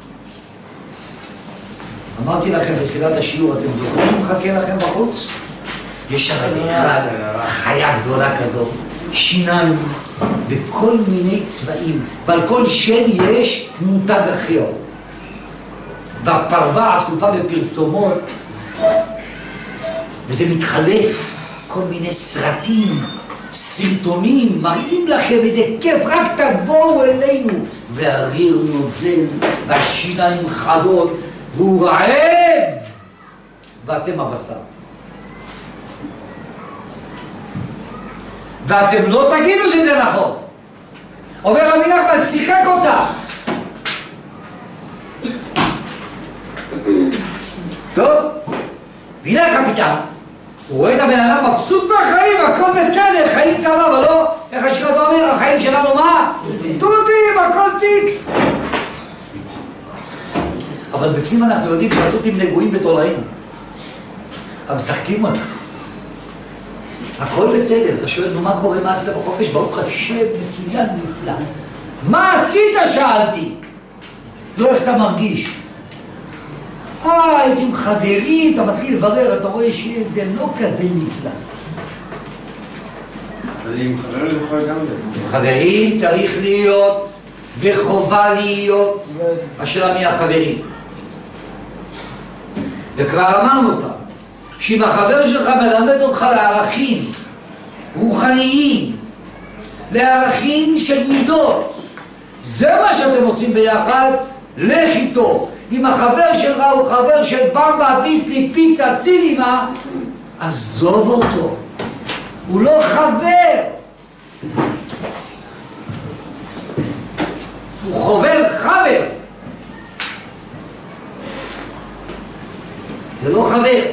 אמרתי לכם בתחילת השיעור, אתם זוכרים מחכה לכם בחוץ? יש הרי אחד, חיה גדולה כזאת, שיניים בכל מיני צבעים, ועל כל שן יש מותג אחר. והפרווה עטופה בפרסומות, וזה מתחלף, כל מיני סרטים, סרטונים, מראים לכם איזה כיף, רק תבואו אלינו. והריר נוזל, והשיניים חדות, והוא רעב, ואתם הבשר. ואתם לא תגידו שזה נכון. אומר רבי נחמן, שיחק אותה. טוב, והנה הקפיטן, הוא רואה את הבן אדם מבסוט מהחיים, הכל בסדר, חיים סבבה, לא? איך השיר הזה אומר, החיים שלנו מה? תותים, הכל פיקס. אבל בפנים אנחנו יודעים שהתותים נגועים בתולעים. הם משחקים אותה. הכל בסדר, אתה שואל, נו מה קורה, מה עשית בחופש? ברוך השם, מצוין נפלא. מה עשית? שאלתי. לא איך אתה מרגיש. אה, הייתי עם חברים, אתה מתחיל לברר, אתה רואה שזה לא כזה נפלא. אבל עם חברים יכול גם להיות. חברים צריך להיות, וחובה להיות. השאלה מי החברים. וכבר אמרנו פעם, שאם החבר שלך מלמד אותך לערכים רוחניים, לערכים של מידות, זה מה שאתם עושים ביחד, לך איתו. אם החבר שלך הוא חבר של במבה, ביסלי, פיצה, סינימה, עזוב אותו. הוא לא חבר. הוא חובר חבר. זה לא חבר.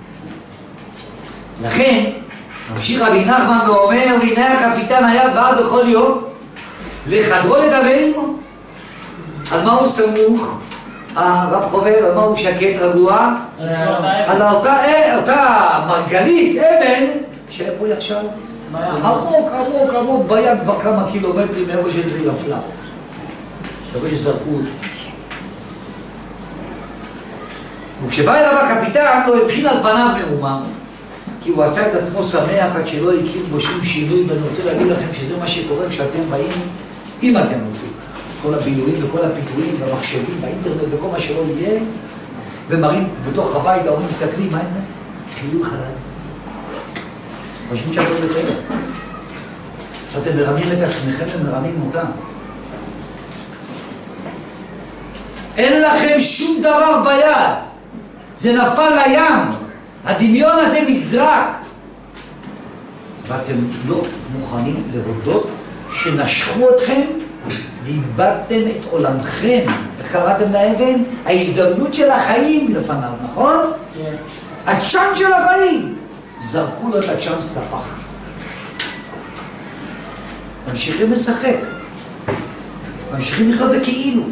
לכן, ממשיך רבי נחמן ואומר, והנה הקפיטן היה בא בכל יום לחדרו לדבר עמו. על מה הוא סמוך? הרב חובר, על מה הוא שקט רגוע? על אותה, אותה מרגלית, אבן, שאיפה היא עכשיו? עמוק, עמוק, עמוק, ביד כבר כמה קילומטרים מאיפה של דרי נפלה. שווה שזרקו אותו. וכשבא אליו הקפיטן, לא התחיל על פניו מהומה, כי הוא עשה את עצמו שמח עד שלא הכיר בו שום שינוי, ואני רוצה להגיד לכם שזה מה שקורה כשאתם באים, אם אתם רוצים, כל הבילויים וכל הפיתויים והמחשבים והאינטרנט וכל מה שלא יהיה, ומראים בתוך הבית, ההורים מסתכלים, מה אין? חילול חלל. חושבים שהכל בסדר. שאתם מרמים את עצמכם ומרמים אותם. אין לכם שום דבר ביד. זה נפל לים. הדמיון הזה נזרק. ואתם לא מוכנים להודות שנשכו אתכם ואיבדתם את עולמכם. איך קראתם לאבן? ההזדמנות של החיים לפניו, נכון? כן. הצ'אנס של החיים. זרקו לו את הצ'אנס לפח. ממשיכים לשחק. ממשיכים לחיות בכאילו.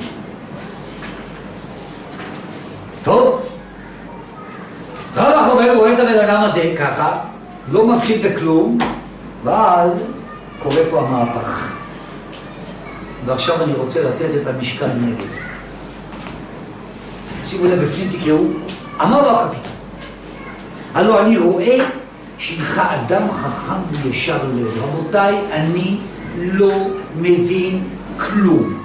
טוב? רב החובר רואה את הבן אדם הזה ככה, לא מבחין בכלום, ואז קורה פה המהפך. ועכשיו אני רוצה לתת את המשקל נגד. שימו לב, בפנים תקראו, אמר לו הקפיטן, הלא אני רואה שאינך אדם חכם וישר לב. רבותיי, אני לא מבין כלום.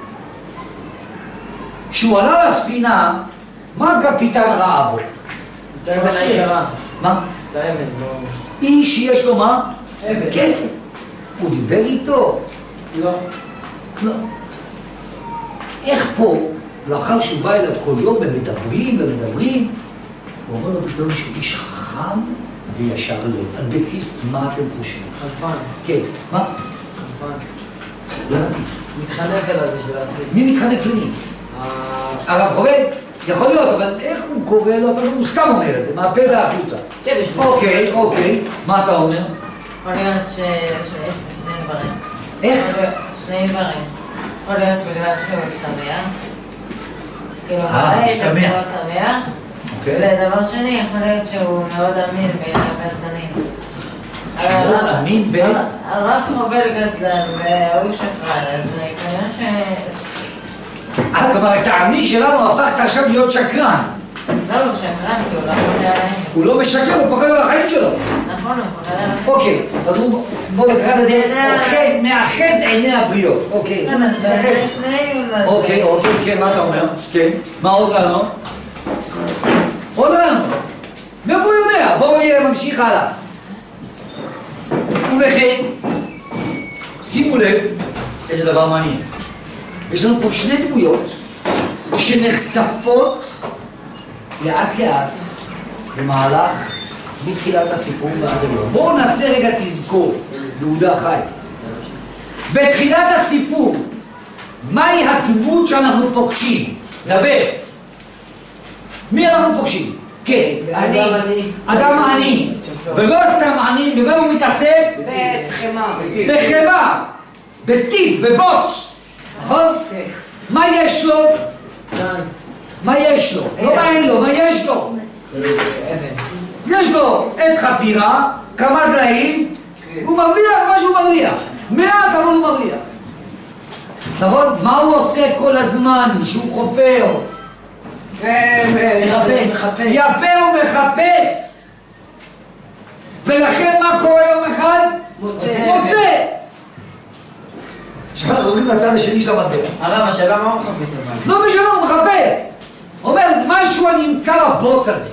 כשהוא עלה לספינה, מה הקפיטן ראה בו? את האבן היקרה. מה? את האבן, לא... איש שיש לו מה? אבן. כסף. הוא דיבר איתו? לא. לא. איך פה, לאחר שהוא בא אליו כל יום, הם מדברים ומדברים, הוא אומר לו פתאום שהוא איש חכם וישר לב. על בסיס מה אתם חושבים? חלפן. כן. מה? חלפן. לא נתיב. מתחנף אליו בשביל להשיג. מי מתחנף למי? הרב חובר? יכול להיות, אבל איך הוא קורא לו? הוא סתם אומר את זה, מהפה והחוצה. כן, יש לי. אוקיי, אוקיי. מה אתה אומר? יכול להיות שיש שני דברים. איך? שני דברים. יכול להיות בגלל שהוא שמח. כאילו, אה, הוא שמח. הוא שמח. אוקיי. ודבר שני, יכול להיות שהוא מאוד אמין בעיני הגזדנים. מאוד אמין ב... הרב חובל גזדן והוא שקרן, אז כנראה ש... אה, כלומר, את העני שלנו הפכת עכשיו להיות שקרן. לא, הוא שקרן, כי הוא לא פוחד עליהם. הוא לא משקר, הוא פוחד על החיים שלו. נכון, הוא פוחד עליהם. אוקיי, אז הוא, בואו נקרא לזה, מאחז עיני הבריות. אוקיי. אוקיי, אוקיי, כן, מה אתה אומר? כן. מה עוד לנו? עוד לנו. מאיפה הוא יודע? בואו נמשיך הלאה. ובכן, שימו לב, איזה דבר מעניין. יש לנו פה שני דמויות שנחשפות לאט לאט במהלך מתחילת הסיפור ועד היום. בואו נעשה רגע תזכור, יהודה חי. בתחילת הסיפור, מהי הדמות שאנחנו פוגשים? דבר. מי אנחנו פוגשים? כן. אני. אדם עני. ולא סתם עני, במה הוא מתעסק? בחמה. בחמה. בטיט, בבוץ. נכון? כן. מה יש לו? צ'אנס. מה יש לו? לא מה אין לו, מה יש לו? אבן. יש לו את חפירה, כמה דליים, הוא מרוויח מה שהוא מרוויח. מעט אבל הוא מרוויח. נכון? מה הוא עושה כל הזמן שהוא חופר? מחפש. יפה הוא מחפש. ולכן מה קורה יום אחד? מוצא. מוצא. עכשיו אנחנו הולכים לצד השני של המטבע. הרב, השאלה מה הוא מחפש אבל? לא משנה, הוא מחפש. הוא אומר, משהו אני אמצא בבוץ הזה.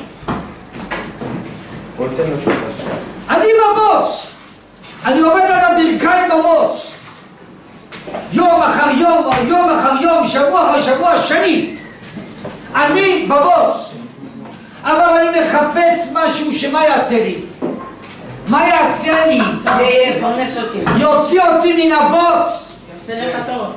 רוצה לנסות אני בבוץ. אני עומד על הברכיים בבוץ. יום אחר יום, יום אחר יום, שבוע אחר שבוע, שנים. אני בבוץ. אבל אני מחפש משהו שמה יעשה לי? מה יעשה לי? יפרנס אותי. יוציא אותי מן הבוץ. יעשה לך טוב.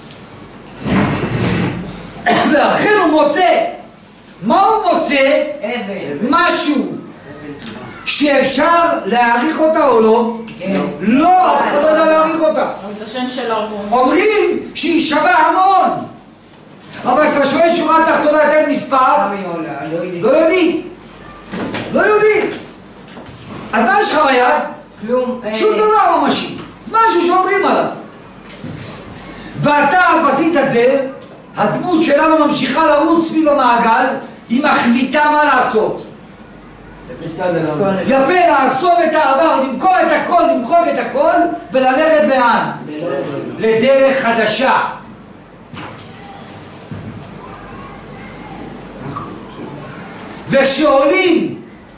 ואכן הוא מוצא. מה הוא מוצא? אבן. משהו שאפשר להעריך אותה או לא? כן. לא, אף אחד לא יודע להעריך אותה. את השם שלו עבור. אומרים שהיא שווה המון. אבל כשאתה שואל שורה תחתונה תן מספר, כמה היא עולה? לא יודעים. לא יודעים. לא יודעים. אז מה יש לך ביד? כלום. שום דבר ממשי. משהו שאומרים עליו. ואתה על בסיס הזה, הדמות שלנו ממשיכה לרוץ סביב המעגל, היא מחליטה מה לעשות. יפה לעשות את העבר, למכור את הכל, למכור את הכל, וללכת לאן? לדרך חדשה. וכשעולים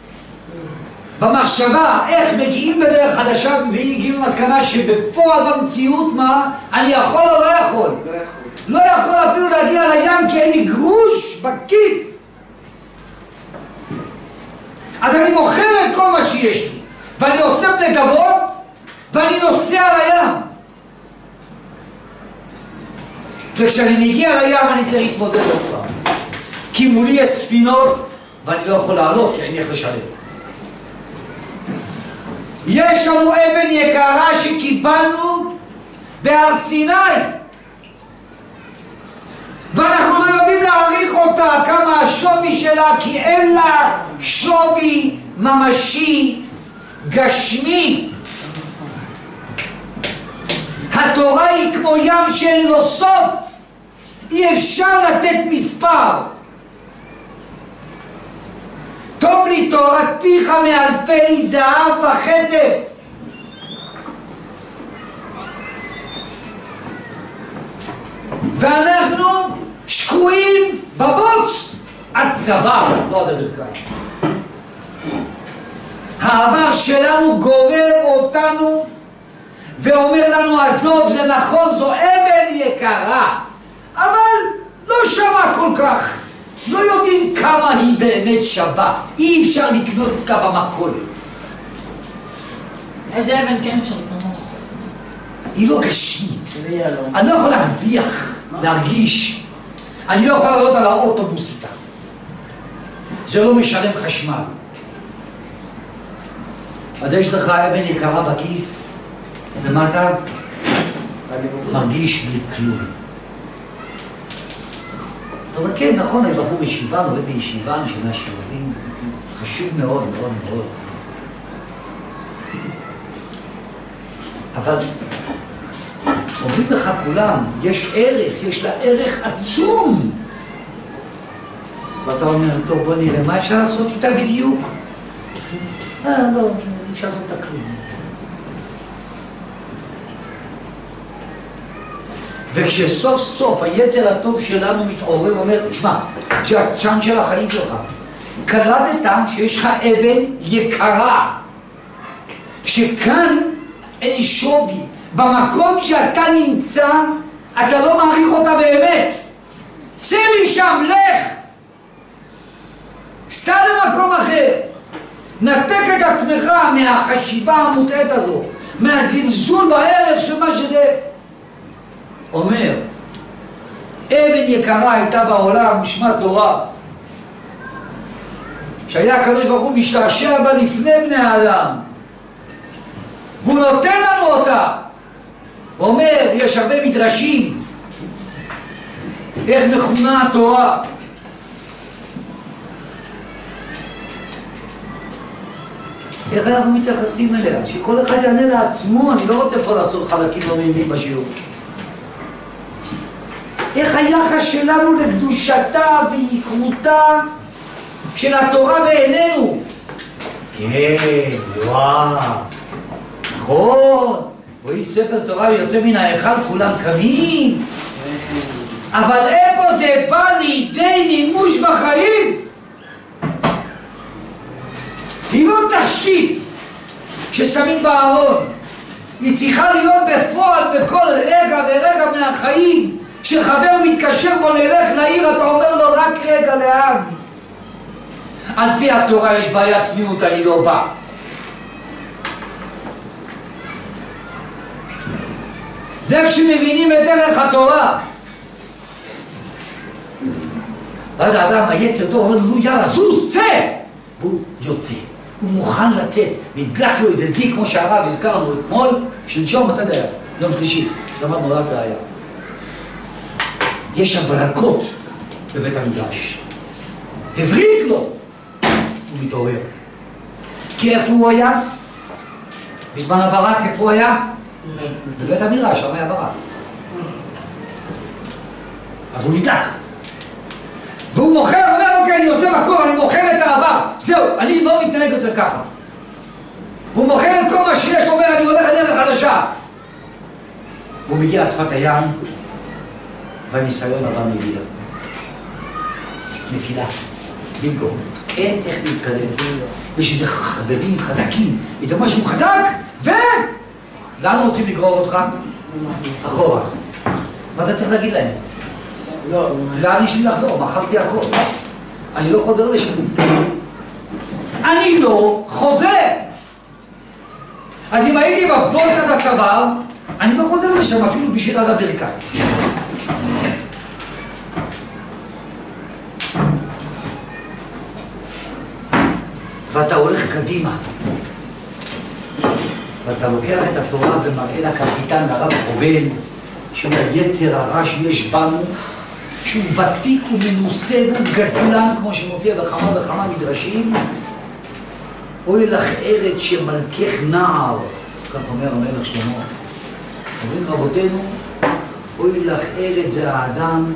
במחשבה איך מגיעים בדרך חדשה, והיא הגיעו למסקנה שבפועל במציאות מה? אני יכול או לא יכול? לא יכול. לא יכול אפילו להגיע לים כי אין לי גרוש בכיס. אז אני מוכר את כל מה שיש לי, ואני עושה נדבות, ואני נוסע לים. וכשאני מגיע לים אני צריך להתמודד עוד פעם. כי מולי יש ספינות, ואני לא יכול לעלות כי אני איך לשלם. יש לנו אבן יקרה שקיבלנו בהר סיני, ואנחנו לא יודעים להעריך אותה כמה השווי שלה, כי אין לה שווי ממשי גשמי. התורה היא כמו ים שאין לו סוף, אי אפשר לתת מספר. טוב לי תורת פיך מאלפי זהב וחסף. ואנחנו שקועים בבוץ עד צבא, לא עד הברכיים. העבר שלנו גורר אותנו ואומר לנו עזוב, זה נכון, זו אבן יקרה, אבל לא שווה כל כך. לא יודעים כמה היא באמת שווה, אי אפשר לקנות אותה במכולת. איזה אבן כן אפשר לקנות? היא לא גשמית. אני לא יכול להרוויח, להרגיש. אני לא יכול לעלות על האוטובוס איתה. זה לא משלם חשמל. אז יש לך אבן יקרה בכיס, למטה, מרגיש בלי כלום. אבל כן, נכון, אני בחור ישיבה, נולד בישיבה, אני שומע שיעורים, חשוב מאוד, מאוד, מאוד. אבל אומרים לך כולם, יש ערך, יש לה ערך עצום. ואתה אומר, טוב, בוא נראה, מה אפשר לעשות איתה בדיוק? אה, לא, אי אפשר לעשות איתה כלום. וכשסוף סוף היצר הטוב שלנו מתעורר ואומר, תשמע, זה הצ'אנס של החיים שלך. קלטת שיש לך אבן יקרה, שכאן אין שווי. במקום שאתה נמצא, אתה לא מעריך אותה באמת. צא משם, לך! סע למקום אחר. נתק את עצמך מהחשיבה המוטעת הזו, מהזלזול בערך של מה שזה. אומר, אבן יקרה הייתה בעולם, נשמת תורה, שהיה הקדוש ברוך הוא משתעשע בה לפני בני האדם, והוא נותן לנו אותה. הוא אומר, יש הרבה מדרשים איך מכונה התורה. איך אנחנו מתייחסים אליה? שכל אחד יענה לעצמו, אני לא רוצה פה לעשות חלקים לא נעימים בשיעור. איך היחס שלנו לקדושתה ויקרותה של התורה בעינינו? כן, וואו, נכון, רואים ספר תורה ויוצא מן ההיכל כולם קמים, אבל איפה זה בא לידי מימוש בחיים? היא לא תכשיט ששמים בארון, היא צריכה להיות בפועל בכל רגע ורגע מהחיים. כשחבר מתקשר בו נלך לעיר, אתה אומר לו רק רגע לאן. על פי התורה יש בעיית צניעות, אני לא בא. זה כשמבינים את דרך התורה. ואז האדם היצר טוב אומר לו יאללה זוז, צא! והוא יוצא, הוא מוכן לצאת, והדלק לו איזה זיק כמו שהרב הזכרנו אתמול, שלשום, אתה יודע, יום שלישי, שלמדנו רק ראיה. יש הברקות בבית המדרש. הבריק לו, הוא מתעורר. כי איפה הוא היה? בזמן הברק איפה הוא היה? בבית המדרש, שם היה ברק. אז הוא נדלק. והוא מוכר, אומר, אוקיי, אני עושה מקום, אני מוכר את העבר. זהו, אני לא מתנהג יותר ככה. הוא מוכר את כל מה שיש, הוא אומר, אני הולך לדרך חדשה. והוא מגיע לשפת הים, והניסיון הבא מגיע. נפילה, בינגו. אין איך להתקדם. יש איזה חברים חזקים, איזה משהו חזק, ו... לאן רוצים לגרור אותך? אחורה. מה אתה צריך להגיד להם? לאן יש לי לחזור? מכרתי הכל. אני לא חוזר לשם. אני לא חוזר. אז אם הייתי בבולטת הצוואר, אני לא חוזר לשם אפילו בשביל עד הברכיים. ואתה הולך קדימה. ואתה לוקח את התורה ומראה לקפיטן, לרב חובל, שהוא היצר הרע שיש בנו, שהוא ותיק ומנוסה והוא גזלן, כמו שמופיע בכמה וכמה מדרשים. אוי לך ארץ שמלכך נער, כך אומר המלך שלמה. אומרים רבותינו, אוי לך ארץ זה האדם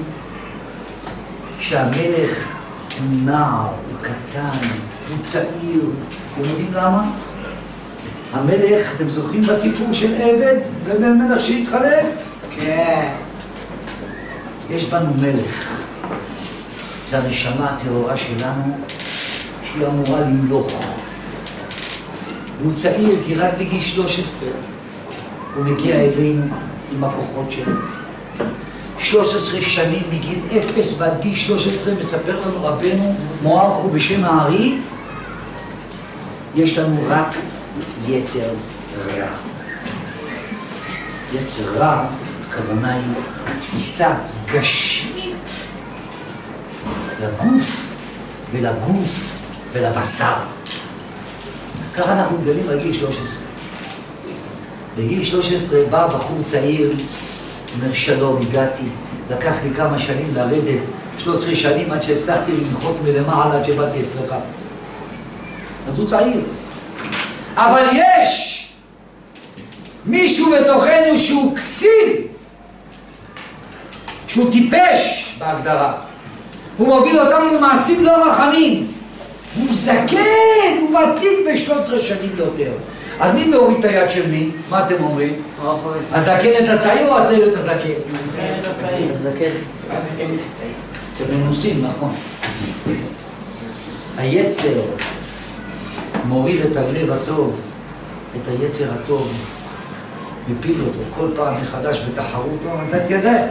שהמלך הוא נער, הוא קטן, הוא צעיר. אתם יודעים למה? המלך, אתם זוכרים בסיפור של עבד ובן מלך שהתחלף? כן. יש בנו מלך. זה הנשמה הטהורה שלנו שהיא אמורה למלוך. הוא צעיר כי רק בגיל שלוש עשרה הוא מגיע אלינו עם הכוחות שלו. שלוש עשרה שנים מגיל אפס ועד גיל שלוש עשרה מספר לנו רבנו מוארך הוא בשם הארי, יש לנו רק יצר רע. יצר רע, הכוונה היא תפיסה גשמית לגוף ולגוף ולבשר. ככה אנחנו גדלים על גיל שלוש עשרה. בגיל שלוש עשרה בא בחור צעיר, אומר שלום, הגעתי, לקח לי כמה שנים לרדת, שלוש עשרה שנים עד שהצלחתי לנחות מלמעלה עד שבאתי אצלך. אז הוא צעיר. אבל יש מישהו בתוכנו שהוא כסיל, שהוא טיפש בהגדרה. הוא מוביל אותנו למעשים לא רחמים. הוא זקן, הוא ותיק ב-שלוש עשרה שנים יותר. אז מי מוריד את היד של מי? מה אתם אומרים? הזקן את הצעיר או הצעיר את הזקן? הזקן את הצעיר. הזקן. הזקן את הצעיר. אתם מנוסים, נכון. היצר מוריד את הלב הטוב, את היצר הטוב, מפיל אותו כל פעם מחדש בתחרות, לא נתת ידיים.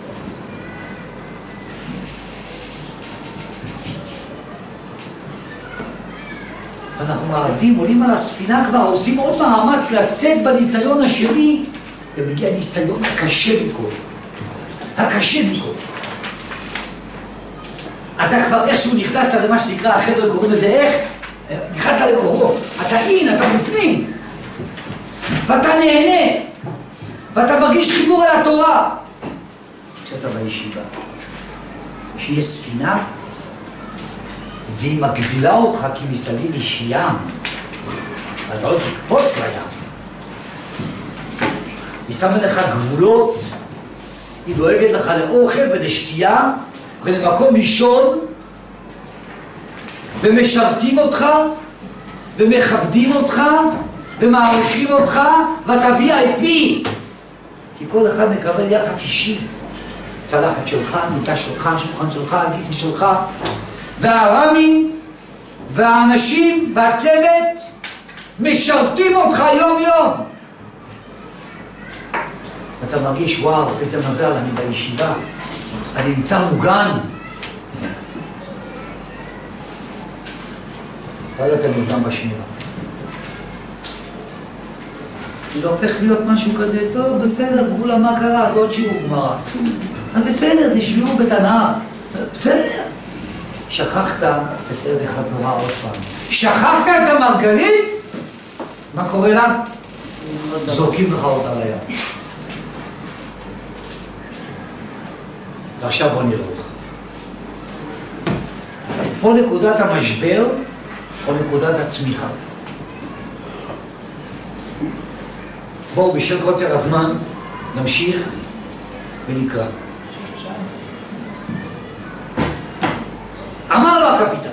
אנחנו מעבדים, עולים על הספינה כבר, עושים עוד מאמץ לצאת בניסיון השני, ומגיע ניסיון הקשה מכל. הקשה מכל. אתה כבר איכשהו נכנסת למה שנקרא, החבר'ה קוראים לזה איך? נכנסת לאורו. אתה אין, אתה בפנים. ואתה נהנה. ואתה מרגיש חיבור על התורה. כשאתה בישיבה, שיש ספינה, והיא מגבילה אותך כי מסביב יש ים, אתה לא תקפוץ לים. היא שמה לך גבולות, היא דואגת לך לאוכל ולשתייה ולמקום לישון, ומשרתים אותך ומכבדים אותך ומעריכים אותך, ואתה וי איי פי, כי כל אחד מקבל יחס אישי. צלחת שלך, מיטה שלך, שולחן שלך, גיסי שלך, והרמים והאנשים והצוות משרתים אותך יום יום. אתה מרגיש, וואו, איזה מזל, אני בישיבה, אני נמצא מוגן. ואז אתה נרדם בשמירה. זה הופך להיות משהו כזה, טוב, בסדר, כולה מה קרה, זה עוד שיעור גמרא. אז בסדר, זה שיעור בתנ"ך, בסדר. שכחת את ערך התורה עוד פעם. שכחת את המרגלית? מה קורה לה? זורקים לך אותה לים. ועכשיו בוא נראה אותך. פה נקודת המשבר, או נקודת הצמיחה. בואו בשל קוצר הזמן נמשיך ונקרא. אמר לו הקפיטן,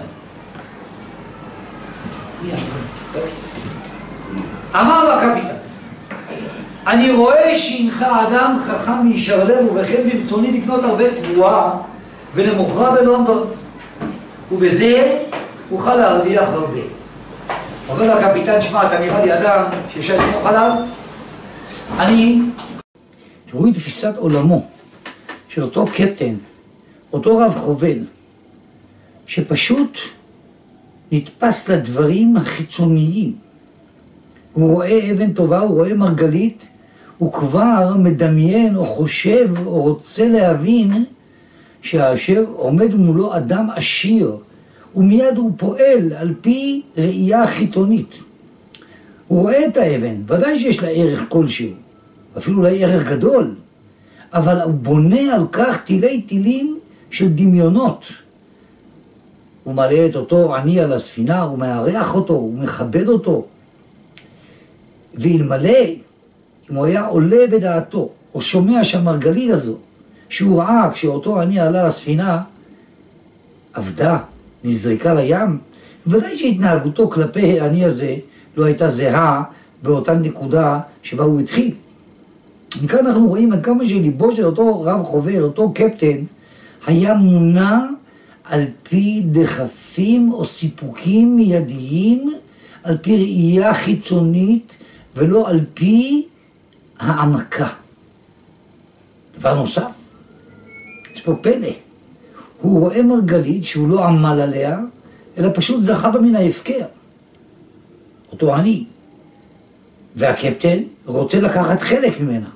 אמר לו הקפיטן, אני רואה שהנך אדם חכם מישר לב, ובכן ברצוני לקנות הרבה תבואה ולמוכרה בלונדון, ובזה אוכל להרוויח הרבה. אומר לו הקפיטן, שמע, אתה נראה לי אדם שאפשר לסמוך עליו? אני, תראו את תפיסת עולמו של אותו קפטן, אותו רב חובל, שפשוט נתפס לדברים החיצוניים. הוא רואה אבן טובה, הוא רואה מרגלית, הוא כבר מדמיין או חושב או רוצה להבין שהשב עומד מולו אדם עשיר, ומיד הוא פועל על פי ראייה חיצונית. הוא רואה את האבן, ודאי שיש לה ערך כלשהו, אפילו אולי ערך גדול, אבל הוא בונה על כך תילי תילים של דמיונות. הוא מעלה את אותו עני על הספינה, הוא מארח אותו, הוא מכבד אותו. ואלמלא, אם הוא היה עולה בדעתו, או שומע שהמרגלית הזו, שהוא ראה כשאותו עני עלה לספינה, עבדה, נזרקה לים, ודאי שהתנהגותו כלפי העני הזה לא הייתה זהה באותה נקודה שבה הוא התחיל. מכאן אנחנו רואים עד כמה שליבו של אותו רב חובל, אותו קפטן, היה מונע על פי דחפים או סיפוקים מיידיים, על פי ראייה חיצונית, ולא על פי העמקה. דבר נוסף, יש פה פלא. הוא רואה מרגלית שהוא לא עמל עליה, אלא פשוט זכה בה מן ההפקר. אותו עני. והקפטן רוצה לקחת חלק ממנה.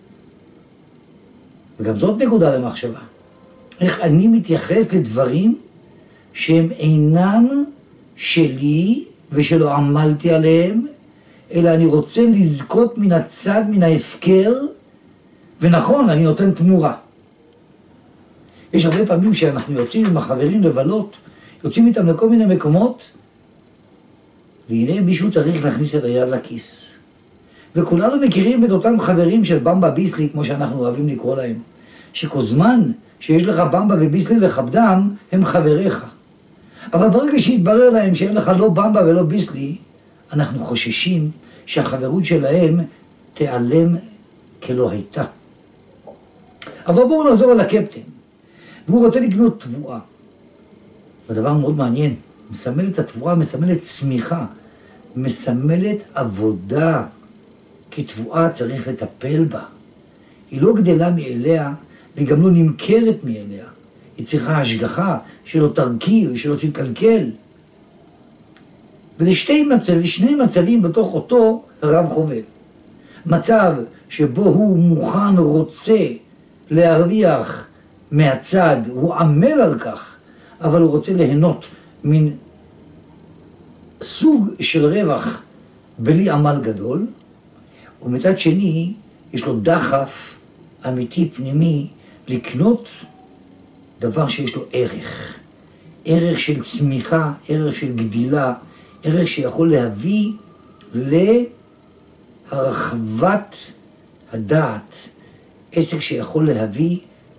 וגם זאת נקודה למחשבה. איך אני מתייחס לדברים שהם אינם שלי ושלא עמלתי עליהם, אלא אני רוצה לזכות מן הצד, מן ההפקר, ונכון, אני נותן תמורה. יש הרבה פעמים שאנחנו יוצאים עם החברים לבלות, יוצאים איתם לכל מיני מקומות, והנה מישהו צריך להכניס את היד לכיס. וכולנו מכירים את אותם חברים של במבה ביסלי, כמו שאנחנו אוהבים לקרוא להם, שכל זמן שיש לך במבה וביסלי לכבדם, הם חבריך. אבל ברגע שהתברר להם שאין לך לא במבה ולא ביסלי, אנחנו חוששים שהחברות שלהם תיעלם כלא הייתה. אבל בואו נחזור על הקפטן. והוא רוצה לקנות תבואה. ודבר מאוד מעניין, מסמלת התבואה, מסמלת צמיחה, מסמלת עבודה, כי תבואה צריך לטפל בה. היא לא גדלה מאליה, והיא גם לא נמכרת מאליה. היא צריכה השגחה, שלא תרכיב, שלא תתקלקל. וזה שתי מצבים, שני מצבים בתוך אותו רב חובל. מצב שבו הוא מוכן, רוצה להרוויח מהצד, הוא עמל על כך, אבל הוא רוצה ליהנות מן סוג של רווח בלי עמל גדול, ומצד שני יש לו דחף אמיתי פנימי לקנות דבר שיש לו ערך, ערך של צמיחה, ערך של גדילה, ערך שיכול להביא להרחבת הדעת, עסק שיכול להביא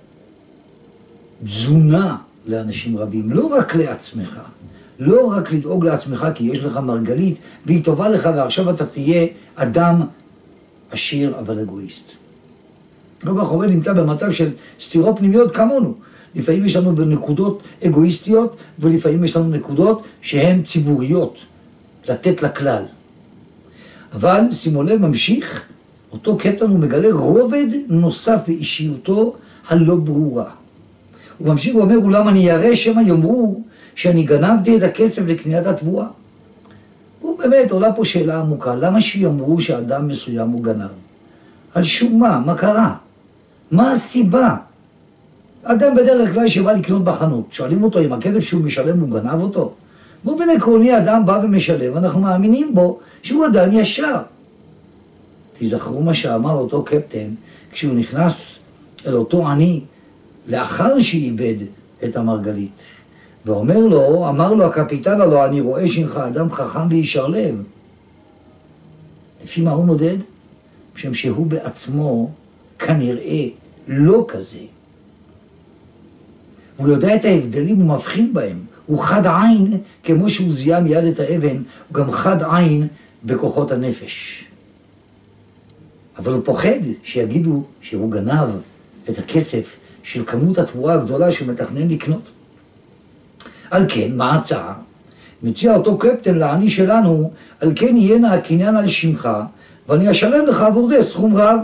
תזונה לאנשים רבים, לא רק לעצמך, לא רק לדאוג לעצמך כי יש לך מרגלית והיא טובה לך ועכשיו אתה תהיה אדם עשיר אבל אגואיסט. רב החובל נמצא במצב של סתירות פנימיות כמונו. לפעמים יש לנו בנקודות אגואיסטיות ולפעמים יש לנו נקודות שהן ציבוריות, לתת לכלל. אבל שימו לב, ממשיך אותו קפטן הוא מגלה רובד נוסף באישיותו הלא ברורה. הוא ממשיך ואומר, אולם אני ירא שמא יאמרו שאני גנבתי את הכסף לקניית התבואה. הוא באמת, עולה פה שאלה עמוקה, למה שיאמרו שאדם מסוים הוא גנב? על שום מה? מה קרה? מה הסיבה? אדם בדרך כלל שבא לקנות בחנות, שואלים אותו אם הכסף שהוא משלם הוא גנב אותו? באופן עקרוני אדם בא ומשלם, ואנחנו מאמינים בו שהוא אדם ישר. תזכרו מה שאמר אותו קפטן, כשהוא נכנס אל אותו עני, לאחר שאיבד את המרגלית. ואומר לו, אמר לו הקפיטן הלו, אני רואה שינך אדם חכם וישר לב. לפי מה הוא מודד? בשם שהוא בעצמו כנראה לא כזה. הוא יודע את ההבדלים, הוא מבחין בהם. הוא חד עין, כמו שהוא זיהה מיד את האבן, הוא גם חד עין בכוחות הנפש. אבל הוא פוחד שיגידו שהוא גנב את הכסף של כמות התבואה הגדולה שהוא מתכנן לקנות. על כן, מה ההצעה? מציע אותו קפטן לעני שלנו, על כן יהיה הקניין על שמך, ואני אשלם לך עבור זה סכום רב.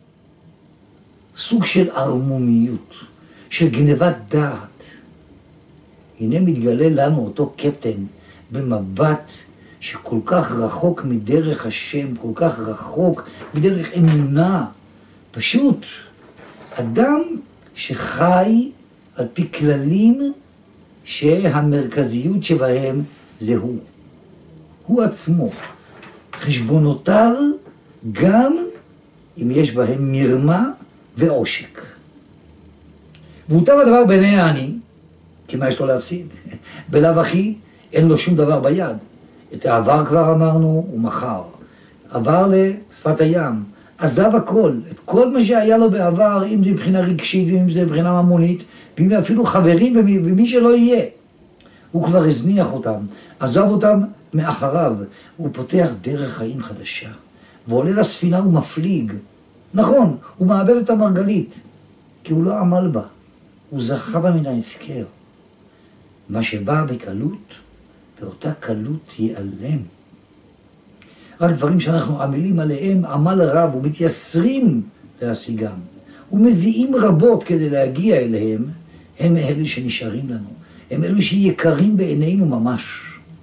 סוג של ערמומיות, של גנבת דעת. הנה מתגלה לנו אותו קפטן במבט שכל כך רחוק מדרך השם, כל כך רחוק מדרך אמונה. פשוט, אדם שחי על פי כללים שהמרכזיות שבהם זה הוא. הוא עצמו. חשבונותיו גם אם יש בהם מרמה ועושק. והוטב הדבר בעיני העני, כי מה יש לו להפסיד? בלאו הכי אין לו שום דבר ביד. את העבר כבר אמרנו, הוא מכר. עבר לשפת הים, עזב הכל, את כל מה שהיה לו בעבר, אם זה מבחינה רגשית ואם זה מבחינה ממונית, ואם אפילו חברים ומי, ומי שלא יהיה. הוא כבר הזניח אותם, עזב אותם מאחריו, הוא פותח דרך חיים חדשה, ועולה לספינה ומפליג. נכון, הוא מאבד את המרגלית, כי הוא לא עמל בה, הוא זכה בה מן ההפקר. מה שבא בקלות, באותה קלות ייעלם. רק דברים שאנחנו עמלים עליהם עמל רב ומתייסרים להשיגם, ומזיעים רבות כדי להגיע אליהם, הם אלו שנשארים לנו, הם אלו שיקרים בעינינו ממש.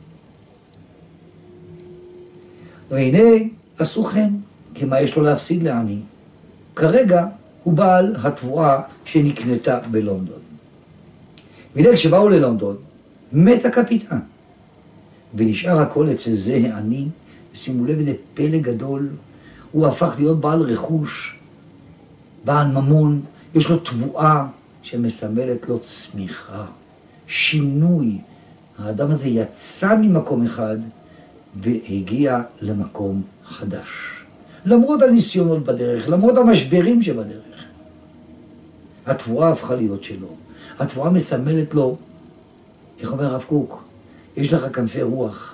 והנה עשו כן, כי מה יש לו להפסיד לעני? כרגע הוא בעל התבואה שנקנתה בלונדון. והנה כשבאו ללונדון, מת הקפיטן, ונשאר הכל אצל זה העני. שימו לב, זה פלא גדול, הוא הפך להיות בעל רכוש, בעל ממון, יש לו תבואה שמסמלת לו צמיחה, שינוי. האדם הזה יצא ממקום אחד והגיע למקום חדש. למרות הניסיונות בדרך, למרות המשברים שבדרך. התבואה הפכה להיות שלו. התבואה מסמלת לו, איך אומר הרב קוק, יש לך כנפי רוח,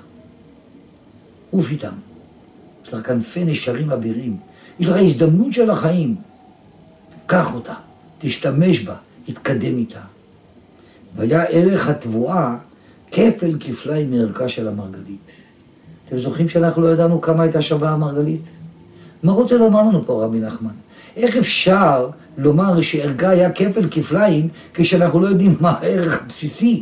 עוף איתם. יש לך כנפי נשרים אבירים. יש לך הזדמנות של החיים. קח אותה, תשתמש בה, תתקדם איתה. והיה ערך התבואה כפל כפליים מערכה של המרגלית. אתם זוכרים שאנחנו לא ידענו כמה הייתה שווה המרגלית? מה רוצה לומר לנו פה רבי נחמן? איך אפשר לומר שערכה היה כפל כפליים כשאנחנו לא יודעים מה הערך הבסיסי?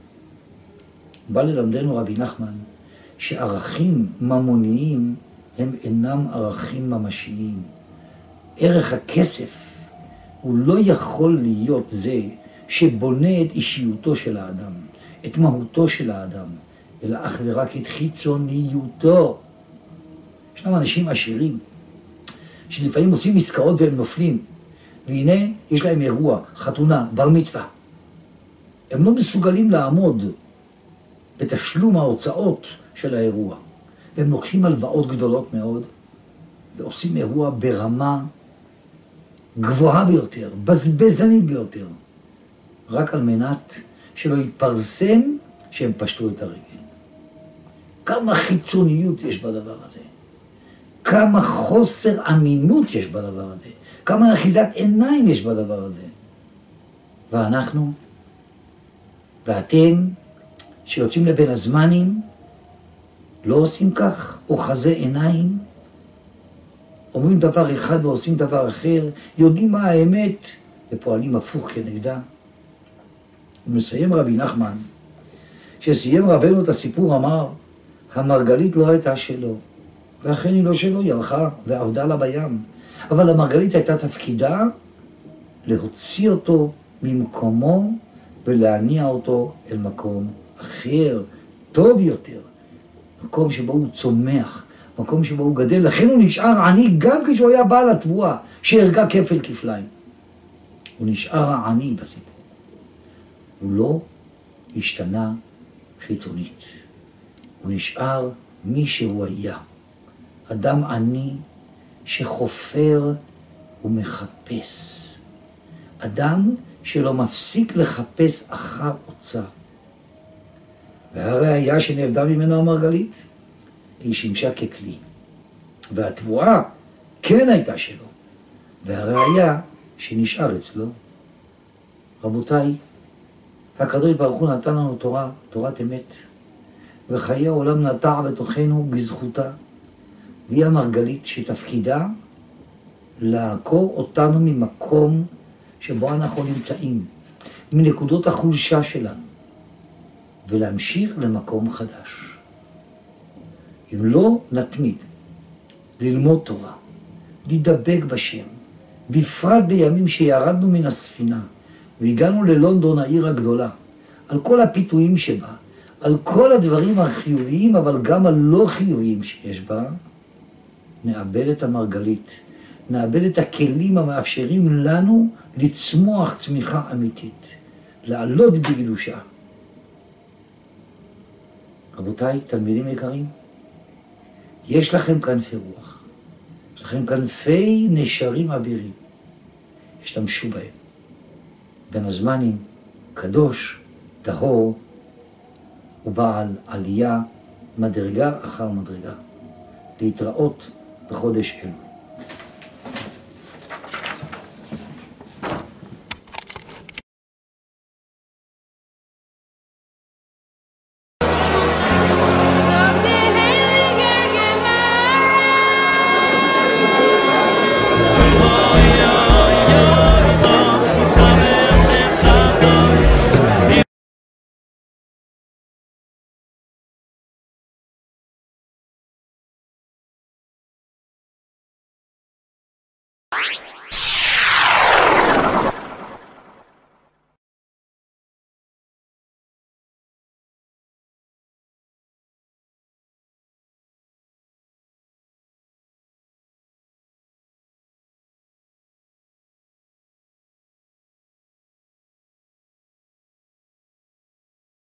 בא ללמדנו רבי נחמן שערכים ממוניים הם אינם ערכים ממשיים. ערך הכסף הוא לא יכול להיות זה שבונה את אישיותו של האדם, את מהותו של האדם, אלא אך ורק את חיצוניותו. ישנם אנשים עשירים שלפעמים עושים עסקאות והם נופלים, והנה יש להם אירוע, חתונה, בר מצווה. הם לא מסוגלים לעמוד בתשלום ההוצאות של האירוע, והם לוקחים הלוואות גדולות מאוד, ועושים אירוע ברמה גבוהה ביותר, בזבזנית ביותר, רק על מנת שלא יתפרסם שהם פשטו את הרגל. כמה חיצוניות יש בדבר הזה, כמה חוסר אמינות יש בדבר הזה, כמה אחיזת עיניים יש בדבר הזה. ואנחנו, ואתם, שיוצאים לבין הזמנים, לא עושים כך, או חזה עיניים, אומרים דבר אחד ועושים דבר אחר, יודעים מה האמת ופועלים הפוך כנגדה. ומסיים רבי נחמן, כשסיים רבנו את הסיפור אמר, המרגלית לא הייתה שלו, ואכן היא לא שלו, היא הלכה ועבדה לה בים. אבל המרגלית הייתה תפקידה להוציא אותו ממקומו ולהניע אותו אל מקום אחר, טוב יותר, מקום שבו הוא צומח, מקום שבו הוא גדל. לכן הוא נשאר עני גם כשהוא היה בעל התבואה, שהרגע כפל כפליים. הוא נשאר העני בסיפור. הוא לא השתנה חיצונית. הוא נשאר מי שהוא היה. אדם עני שחופר ומחפש. אדם שלא מפסיק לחפש אחר אוצר. והראיה שנעבדה ממנו המרגלית, היא שימשה ככלי. והתבואה כן הייתה שלו. והראיה שנשאר אצלו. רבותיי, הקדוש ברוך הוא נתן לנו תורה, תורת אמת. וחיי העולם נטע בתוכנו בזכותה. והיא המרגלית שתפקידה לעקור אותנו ממקום שבו אנחנו נמצאים, מנקודות החולשה שלנו, ולהמשיך למקום חדש. אם לא נתמיד ללמוד תורה, להידבק בשם, בפרט בימים שירדנו מן הספינה, והגענו ללונדון, העיר הגדולה, על כל הפיתויים שבה, על כל הדברים החיוביים, אבל גם הלא חיוביים שיש בה, נאבד את המרגלית, נאבד את הכלים המאפשרים לנו לצמוח צמיחה אמיתית, לעלות בקדושה. רבותיי, תלמידים יקרים, יש לכם כנפי רוח, יש לכם כנפי נשרים אבירים, השתמשו בהם. בין הזמנים, קדוש, טהור, ובעל עלייה, מדרגה אחר מדרגה. להתראות בחודש אלו. Bye.